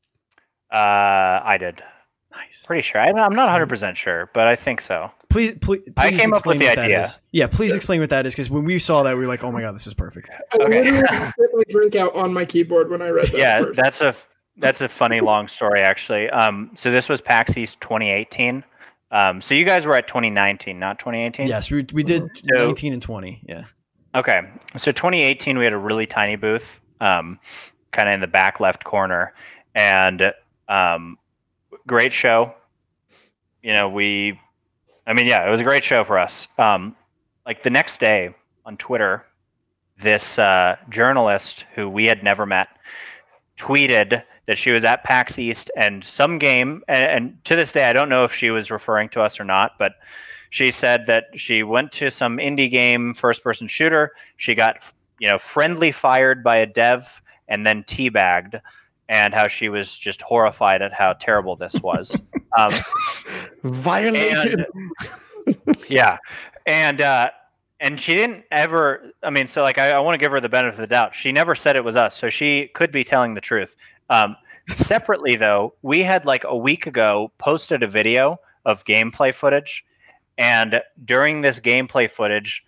uh, I did. Nice. Pretty sure. I, I'm not one hundred percent sure, but I think so. Please, please, please I came up explain with the what that idea. is. Yeah, please explain what that is, because when we saw that, we were like, "Oh my god, this is perfect." I Okay. literally spit my drink out on my keyboard when I read that. Yeah, first. that's a that's a funny long story actually. Um, so this was PAX East twenty eighteen. Um, so you guys were at twenty nineteen, not twenty eighteen. Yes, we we did So- nineteen and twenty. Yeah. Okay, so twenty eighteen we had a really tiny booth, um, kind of in the back left corner, and um, great show. You know, we, I mean, yeah, it was a great show for us. Um, like the next day on Twitter, this uh, journalist who we had never met tweeted that she was at PAX East and some game, and, and to this day, I don't know if she was referring to us or not, but she said that she went to some indie game first-person shooter. She got, you know, friendly fired by a dev and then teabagged, and how she was just horrified at how terrible this was. um, Violated. yeah, and uh, and she didn't ever. I mean, so like, I, I want to give her the benefit of the doubt. She never said it was us, so she could be telling the truth. Um, separately, though, we had like a week ago posted a video of gameplay footage, and during this gameplay footage,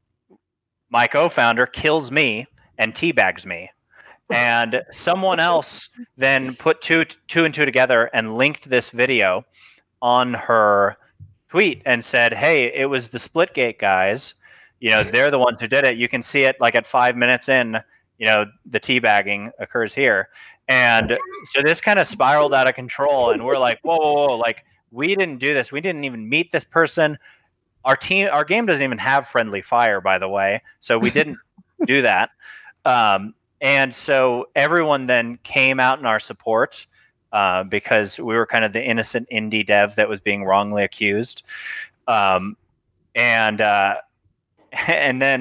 my co-founder kills me and teabags me. And someone else then put two two and two together and linked this video on her tweet and said, "Hey, it was the Splitgate guys. You know, they're the ones who did it. You can see it like at five minutes in. You know, the teabagging occurs here." And so this kind of spiraled out of control, and we're like, "Whoa, whoa, whoa! Like, we didn't do this. We didn't even meet this person. Our team, our game doesn't even have friendly fire, by the way. So we didn't do that." Um, And so everyone then came out in our support uh, because we were kind of the innocent indie dev that was being wrongly accused. Um, and uh, and then,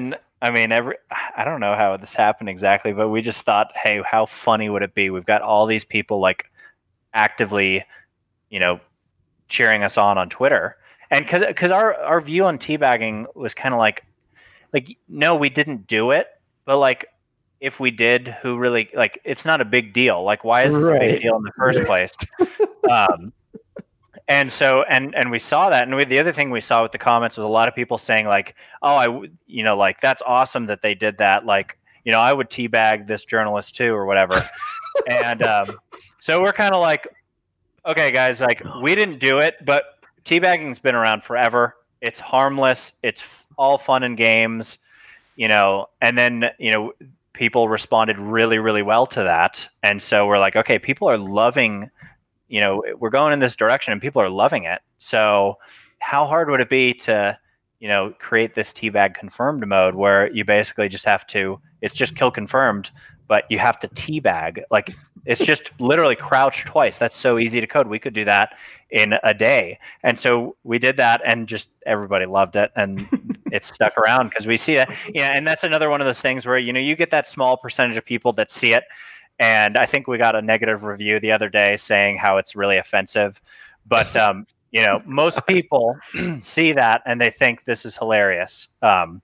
I mean, every I don't know how this happened exactly, but we just thought, hey, how funny would it be? We've got all these people like actively, you know, cheering us on on Twitter, and because because our our view on teabagging was kind of like, like no, we didn't do it, but like if we did, who really like? It's not a big deal. Like, why is this Right. a big deal in the first place? um, And so, and and we saw that, and we, the other thing we saw with the comments was a lot of people saying like, "Oh, I, w- you know, like that's awesome that they did that. Like, you know, I would teabag this journalist too, or whatever." and um, so we're kind of like, "Okay, guys, like we didn't do it, but teabagging's been around forever. It's harmless. It's f- all fun and games, you know." And then, you know, people responded really, really well to that, and so we're like, "Okay, people are loving." You know, we're going in this direction and people are loving it. So how hard would it be to, you know, create this teabag confirmed mode where you basically just have to, it's just kill confirmed, but you have to teabag. Like it's just literally crouch twice. That's so easy to code. We could do that in a day. And so we did that and just everybody loved it. And it stuck around because we see it. Yeah. And that's another one of those things where, you know, you get that small percentage of people that see it. And I think we got a negative review the other day saying how it's really offensive. But, um, you know, most people see that and they think this is hilarious. Um,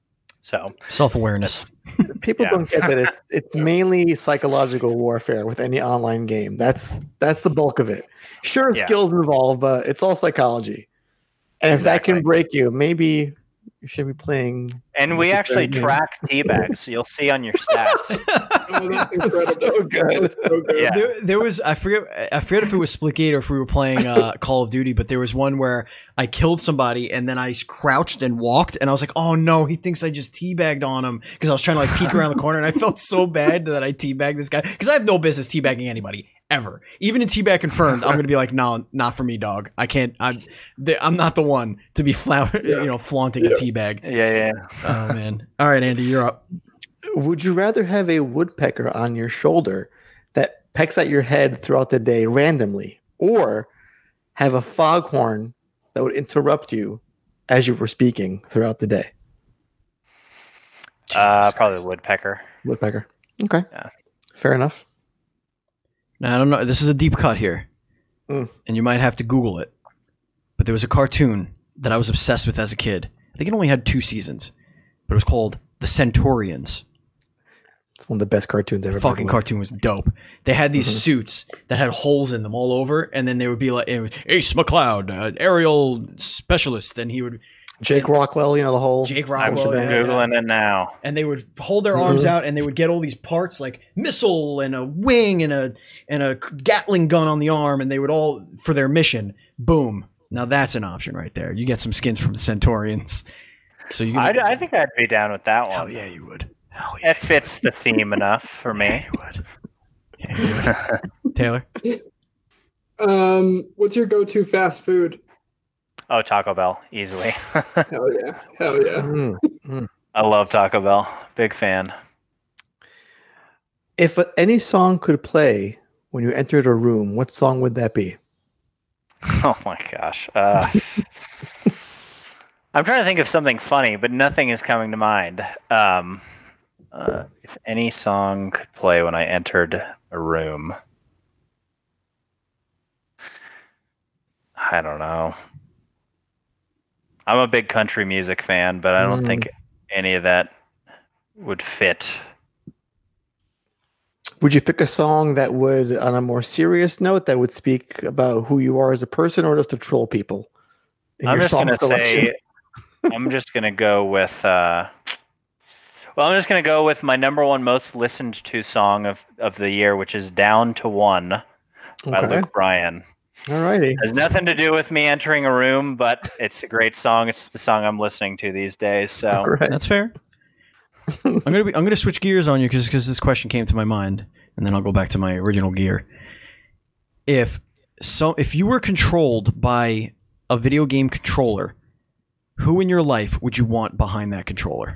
so self-awareness. People Yeah. don't get that it's it's mainly psychological warfare with any online game. That's that's the bulk of it. Sure, Yeah. skills involved, but it's all psychology. And if that Exactly. can break you, maybe you should be playing. And we Multiplayer actually games. track teabags, so you'll see on your stats. Oh, that's incredible. so good. That's so good. Yeah. There, there was I forget I forget if it was Splitgate or if we were playing uh, Call of Duty, but there was one where I killed somebody and then I crouched and walked and I was like, oh no, he thinks I just teabagged on him because I was trying to like peek around the corner and I felt so bad that I teabagged this guy because I have no business teabagging anybody ever. Even in teabag confirmed, I'm gonna be like, no, not for me, dog. I can't. I'm the, I'm not the one to be fla- Yeah. you know flaunting Yeah. a teabag. Yeah, yeah. Oh man. All right, Andy, you're up. Would you rather have a woodpecker on your shoulder that pecks at your head throughout the day randomly, or have a foghorn that would interrupt you as you were speaking throughout the day? Uh, Jesus probably Christ. woodpecker. Woodpecker. Okay. Yeah. Fair enough. Now, I don't know. This is a deep cut here, Mm. and you might have to Google it. But there was a cartoon that I was obsessed with as a kid. I think it only had two seasons, but it was called The Centaurians. It's one of the best cartoons ever. The by the fucking way. cartoon was dope. They had these Mhm. suits that had holes in them all over, and then they would be like, it was, Ace McCloud, uh, aerial specialist, and he would Jake Rockwell, you know, the whole. Jake I'm Rockwell, yeah, yeah. googling it now. and they would hold their arms Mhm. out and they would get all these parts like missile and a wing and a and a Gatling gun on the arm, and they would all for their mission. Boom. Now that's an option right there. You get some skins from the Centaurians. So you I, I think I'd be down with that hell one. yeah, you would. Hell yeah, It fits the theme enough for me. you would. Yeah, you would. Taylor. Um, what's your go-to fast food? Oh, Taco Bell, easily. Hell yeah. Hell yeah. Mm. I love Taco Bell. Big fan. If any song could play when you entered a room, what song would that be? Oh my gosh. Uh, I'm trying to think of something funny, but nothing is coming to mind. Um, uh, if any song could play when I entered a room, I don't know. I'm a big country music fan, but I don't Mm. think any of that would fit. Would you pick a song that would, on a more serious note, that would speak about who you are as a person, or just to troll people? in I'm your just song gonna selection? say, I'm just gonna go with. Uh, well, I'm just gonna go with my number one most listened to song of, of the year, which is "Down to One" by Okay. Luke Bryan. All righty. Has nothing to do with me entering a room, but it's a great song. It's the song I'm listening to these days. So All right. That's fair. I'm gonna be, I'm gonna switch gears on you because because this question came to my mind, and then I'll go back to my original gear. If so, if you were controlled by a video game controller, who in your life would you want behind that controller?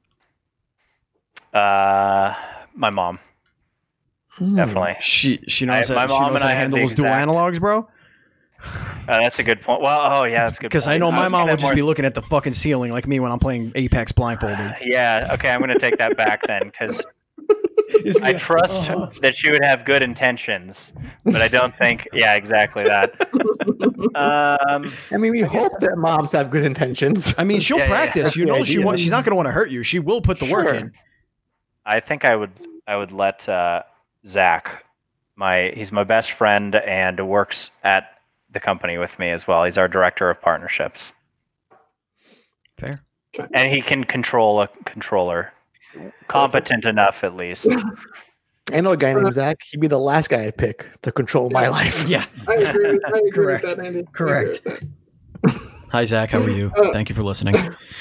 uh, my mom, Hmm. definitely. She she knows I- how, my she mom knows and how I to have handle the those dual exact- analogs, bro. Uh, that's a good point. Well, oh yeah, that's a good. Because I point. know my was mom thinking would just more- be looking at the fucking ceiling like me when I'm playing Apex blindfolded. Yeah. Okay, I'm going to take that back then because It's- I trust Uh-huh. that she would have good intentions, but I don't think. Yeah, exactly that. Um, I mean, we hope that moms have good intentions. I mean, she'll Yeah, yeah, yeah. practice. That's You the know, she idea. wa- she's not going to want to hurt you. She will put the work Sure. in. I think I would. I would let uh, Zach. My he's my best friend and works at the company with me as well. He's our director of partnerships, Fair. and he can control a controller, competent enough at least. I know a guy named Zach. He'd be the last guy I'd pick to control my life. Yeah. I agree with, I agree Correct. with that, Andy. I agree Correct. with that. Hi, Zach. How are you? Uh, Thank you for listening.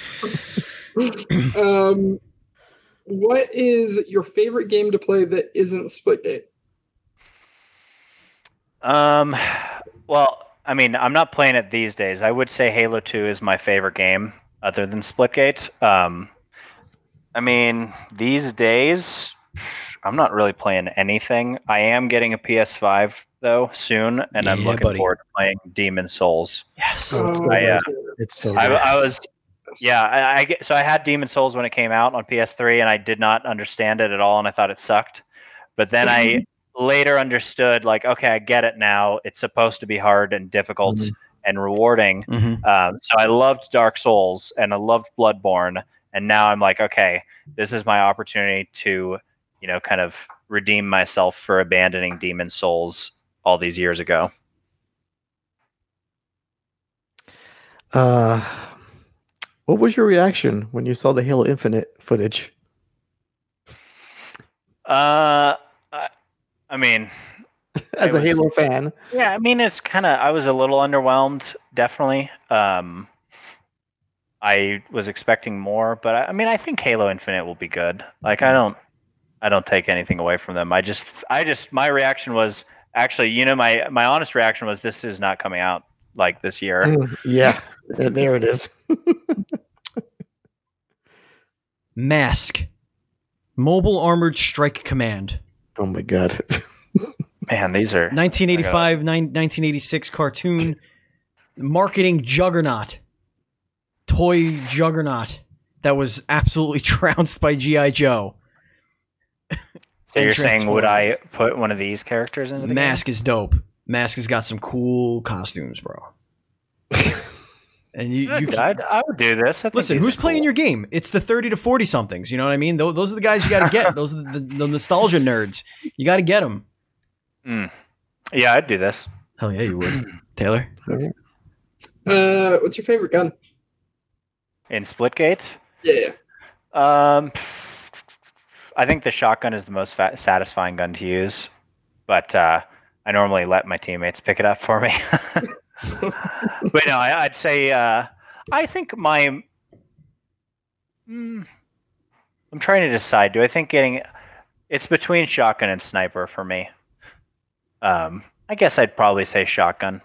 Um, what is your favorite game to play that isn't Splitgate? Um, well, I mean, I'm not playing it these days. I would say Halo two is my favorite game, other than Splitgate. Um, I mean, these days, I'm not really playing anything. I am getting a P S five though soon, and I'm Yeah, looking buddy. forward to playing Demon Souls. Yes. Oh, it's so I, uh, good. It's so I, good. I was, yeah, I, I get, so I had Demon Souls when it came out on P S three, and I did not understand it at all, and I thought it sucked. But then I later understood, like, okay, I get it now. It's supposed to be hard and difficult Mhm. and rewarding. Mm-hmm. Um, so I loved Dark Souls and I loved Bloodborne, and now I'm like, okay, this is my opportunity to, you know, kind of redeem myself for abandoning Demon Souls all these years ago. Uh, what was your reaction when you saw the Halo Infinite footage? Uh, I, I mean, As It a was- Halo fan, yeah, I mean, it's kind of, I was a little underwhelmed, definitely. Um, I was expecting more, but I, I mean, I think Halo Infinite will be good. Like, I don't, I don't take anything away from them. I just, I just, my reaction was actually, you know, my, my honest reaction was this is not coming out like this year. Mm, yeah, there, there it is. Mask. Mobile Armored Strike Command. Oh my god. Man, these are, nineteen eighty-five, nine, nineteen eighty-six cartoon. Marketing juggernaut. Toy juggernaut. That was absolutely trounced by G I. Joe. so you're and saying, would I Transformers. put one of these characters into the Mask is dope. Mask has got some cool costumes, bro. And you, game? you Good, I'd- I would do this. I think listen. these Who's are playing cool. your game? It's the thirty to forty somethings. You know what I mean? Tho- Those are the guys you got to get. Those are the, the nostalgia nerds. You got to get them. Mm. Yeah, I'd do this. Hell yeah, you would. Taylor. Uh, what's your favorite gun? In Splitgate? Yeah. Um, I think the shotgun is the most fa- satisfying gun to use, but uh, I normally let my teammates pick it up for me. But no, I, I'd say uh, I think my. Mm, I'm trying to decide. Do I think getting it's between shotgun and sniper for me? Um, I guess I'd probably say shotgun.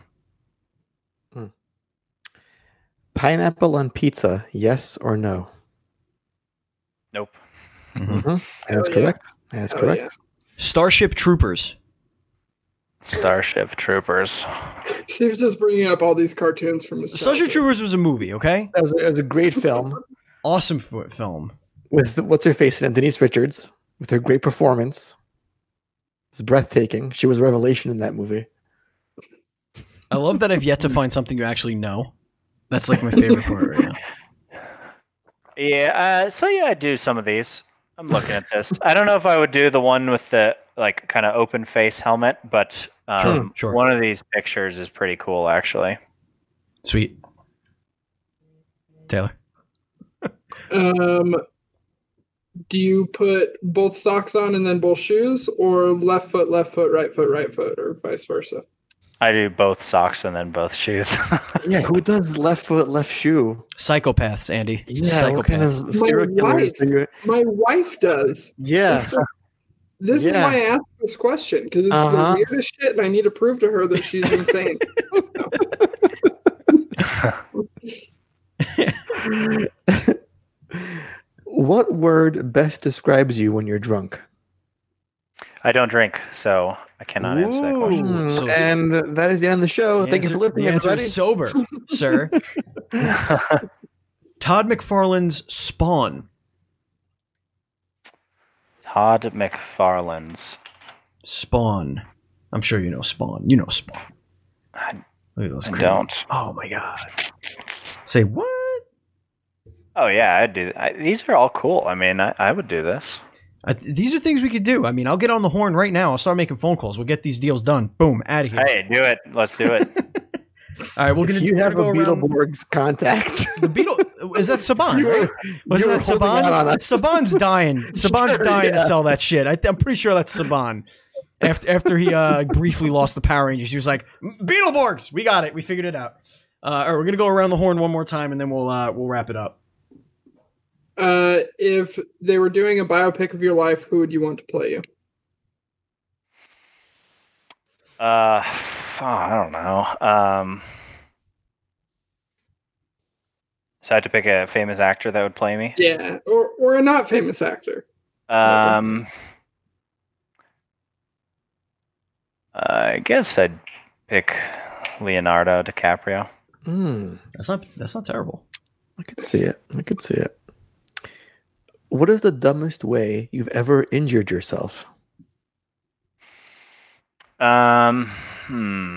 Pineapple on pizza, yes or no? Nope. Mhm. Mhm. That's yeah. correct. That's Hell correct. Starship Troopers. Starship Troopers. Steve's just bringing up all these cartoons from his Starship childhood. Troopers was a movie. Okay, That was, that was a great film awesome f- film. with what's her face in it, Denise Richards, with her great performance. It's breathtaking. She was a revelation in that movie. I love that I've yet to find something you actually know. That's like my favorite part right now. Yeah, uh, so yeah, I do some of these. I'm looking at this. I don't know if I would do the one with the like kind of open face helmet, but um, Sure, sure. one of these pictures is pretty cool, actually. Sweet. Taylor. Um, do you put both socks on and then both shoes, or left foot, left foot, right foot, right foot, or vice versa? I do both socks and then both shoes. Yeah, who does left foot, left shoe? Psychopaths, Andy. Yeah, what kind of Psychopaths. serial killers wife. are you? My wife does. Yeah. So- this is Yeah. why I asked this question, because it's Uh-huh. the weirdest shit, and I need to prove to her that she's insane. What word best describes you when you're drunk? I don't drink, so I cannot answer that question. Ooh. So- and that is the end of the show. The Thank answer- you for listening, The answer everybody. is sober, sir. Todd McFarlane's Spawn. Todd McFarlane's. Spawn. I'm sure you know Spawn. You know Spawn. I, Look at those I crazy- don't. Oh my god. Say what? Oh yeah, I'd do. I, these are all cool. I mean, I, I would do this. I, these are things we could do. I mean, I'll get on the horn right now. I'll start making phone calls. We'll get these deals done. Boom, out of here. Hey, do it. Let's do it. All right, we're If gonna. you we're have a gonna go around- Beetleborgs contact. The Beetle is that Saban? You were- Right? Wasn't you were that holding out on Saban? us. Saban's dying. Saban's Sure, dying to yeah. sell that shit. I, I'm pretty sure that's Saban. After after he uh, briefly lost the Power Rangers, he was like, "Beetleborgs, we got it. We figured it out." Uh, all right, we're gonna go around the horn one more time, and then we'll uh, we'll wrap it up. Uh, if they were doing a biopic of your life, who would you want to play you? Uh, oh, I don't know. Um, so I had to pick a famous actor that would play me. Yeah, or or a not famous actor. Um, I guess I'd pick Leonardo DiCaprio. Hmm. That's not that's not terrible. I could see it. I could see it. What is the dumbest way you've ever injured yourself? Um, hmm.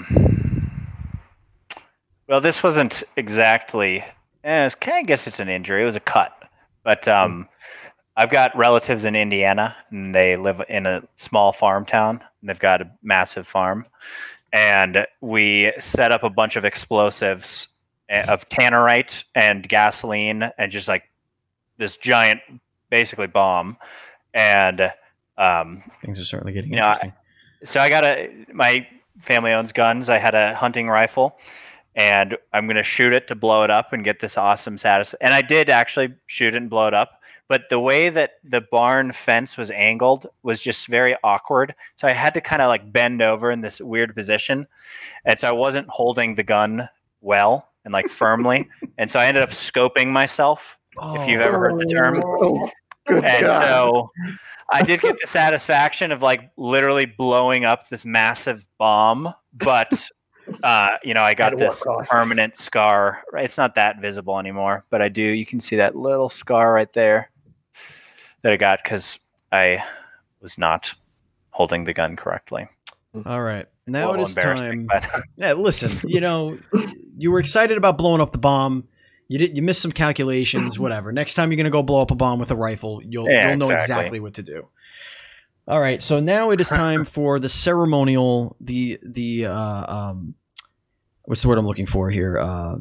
Well, this wasn't exactly. Eh, it's, I guess it's an injury. It was a cut, but um, I've got relatives in Indiana, and they live in a small farm town. And they've got a massive farm, and we set up a bunch of explosives eh, of tannerite and gasoline, and just like this giant, basically bomb, and um, Things are certainly getting You know, I- interesting. so I got a my family owns guns. I had a hunting rifle, and I'm gonna shoot it to blow it up and get this awesome satis. And I did actually shoot it and blow it up, but the way that the barn fence was angled was just very awkward. So I had to kind of like bend over in this weird position, and so I wasn't holding the gun well and like firmly, and so I ended up scoping myself. If you've ever heard the term. Oh, good And God. so I did get the satisfaction of like literally blowing up this massive bomb, but uh, you know, I got At what this cost? permanent scar. Right, it's not that visible anymore, but I do. You can see that little scar right there that I got because I was not holding the gun correctly. All right, A now it little is embarrassing, time. but Yeah, listen, you know, you were excited about blowing up the bomb. You did. You missed some calculations. Whatever. Next time you're gonna go blow up a bomb with a rifle, you'll Yeah, you'll know exactly. exactly what to do. All right. So now it is time for the ceremonial. The the uh, um, what's the word I'm looking for here? Uh,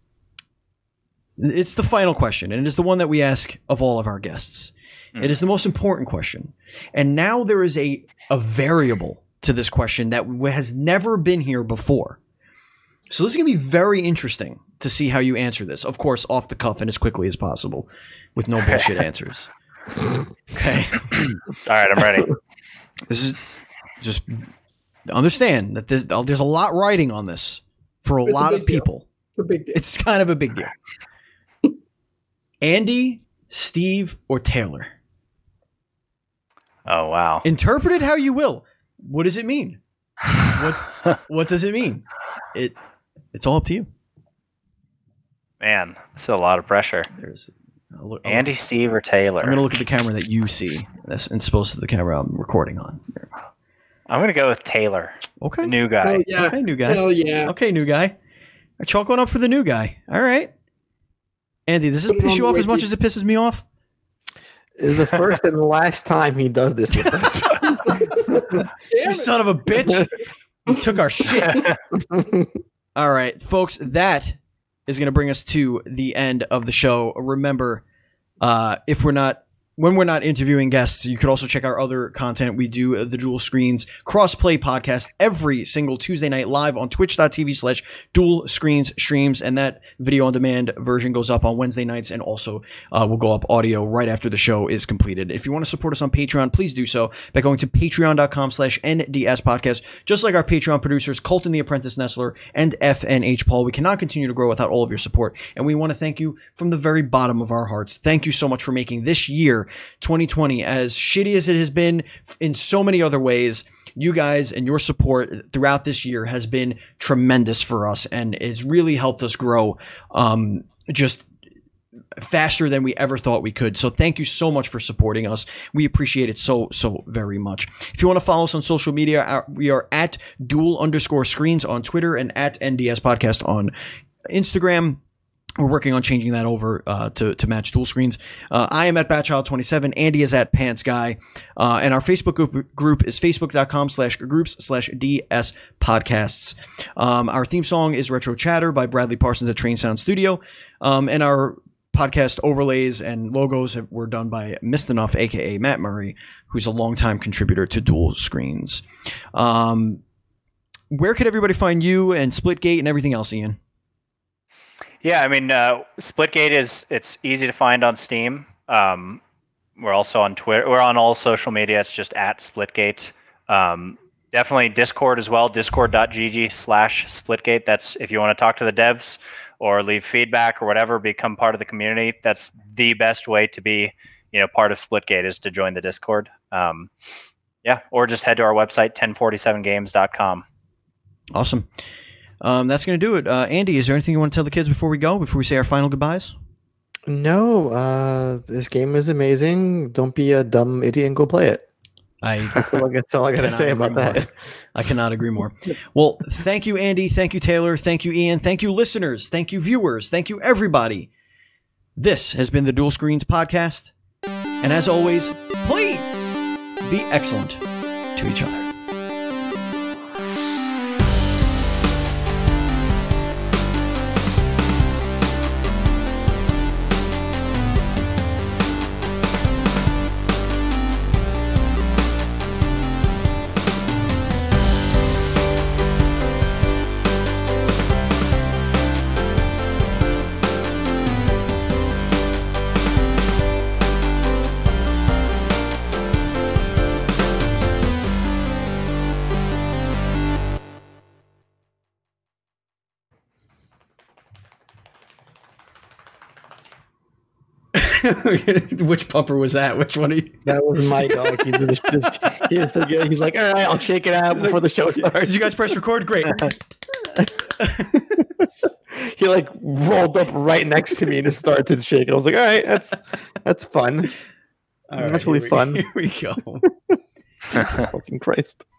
it's the final question, and it is the one that we ask of all of our guests. Mm. It is the most important question, and now there is a a variable to this question that has never been here before. So this is going to be very interesting to see how you answer this. Of course, off the cuff and as quickly as possible with no bullshit answers. Okay. all right, I'm ready. This is just understand that there's, there's a lot riding on this for a It's a lot big of deal. people. It's a big deal. It's kind of a big deal. Andy, Steve, or Taylor? Oh wow. Interpret it how you will. What does it mean? What what does it mean? It it's all up to you. Man, this is a lot of pressure. There's I'll look, I'll- Andy, Steve, or Taylor? I'm gonna look at the camera that you see. That's and supposed to the camera I'm recording on. I'm gonna go with Taylor, Okay. the new guy. Hell yeah. Okay, new guy. Hell yeah. Okay, new guy. I chalk one up for the new guy. All right. Andy, does this Put it piss on you the off as much wiki. as it pisses me off? This is the first and last time he does this with us. Damn You it. son of a bitch. You took our shit. All right, folks, that is going to bring us to the end of the show. Remember, uh, if we're not when we're not interviewing guests, you could also check our other content. We do uh, the Dual Screens Crossplay podcast every single Tuesday night live on twitch.tv slash dual screens streams. And that video on demand version goes up on Wednesday nights and also uh, will go up audio right after the show is completed. If you want to support us on Patreon, please do so by going to patreon.com slash NDS podcast. Just like our Patreon producers, Colton the Apprentice Nestler and F N H Paul, we cannot continue to grow without all of your support. And we want to thank you from the very bottom of our hearts. Thank you so much for making this year year, twenty twenty, as shitty as it has been in so many other ways, you guys and your support throughout this year has been tremendous for us, and it's really helped us grow um, just faster than we ever thought we could. So thank you so much for supporting us. We appreciate it so, so very much. If you want to follow us on social media, our, we are at dual underscore screens on Twitter and at N D S podcast on Instagram. We're working on changing that over uh, to, to match dual screens. Uh, I am at Batchild twenty-seven. Andy is at Pants Guy. Uh, and our Facebook group, group is facebook.com slash groups slash DS podcasts. Um, our theme song is Retro Chatter by Bradley Parsons at Train Sound Studio. Um, and our podcast overlays and logos have, were done by Missed Enough, a k a. Matt Murray, who's a longtime contributor to Dual Screens. Um, where could everybody find you and Splitgate and everything else, Ian? Yeah, I mean, uh, Splitgate is it's easy to find on Steam. Um, we're also on Twitter. We're on all social media. It's just at Splitgate. Um, definitely Discord as well. Discord.gg slash Splitgate. That's if you want to talk to the devs or leave feedback or whatever, become part of the community. That's the best way to be, you know, part of Splitgate is to join the Discord. Um, yeah, or just head to our website, ten forty-seven games dot com. Awesome. Um, that's going to do it. Uh, Andy, is there anything you want to tell the kids before we go, before we say our final goodbyes? No, uh, this game is amazing. Don't be a dumb idiot and go play it. I, that's all I, that's all I got to say about more. that. I cannot agree more. Well, thank you, Andy. Thank you, Taylor. Thank you, Ian. Thank you, listeners. Thank you, viewers. Thank you, everybody. This has been the Dual Screens Podcast. And as always, please be excellent to each other. Which pupper was that? Which one? You- that was my dog. He's, he's, he's, he's like, all right, I'll shake it out before like, the show starts. Did you guys press record? Great. He like rolled up right next to me and started to shake. I was like, all right, that's that's fun. All that's right, really we, fun. Here we go. Jesus fucking Christ.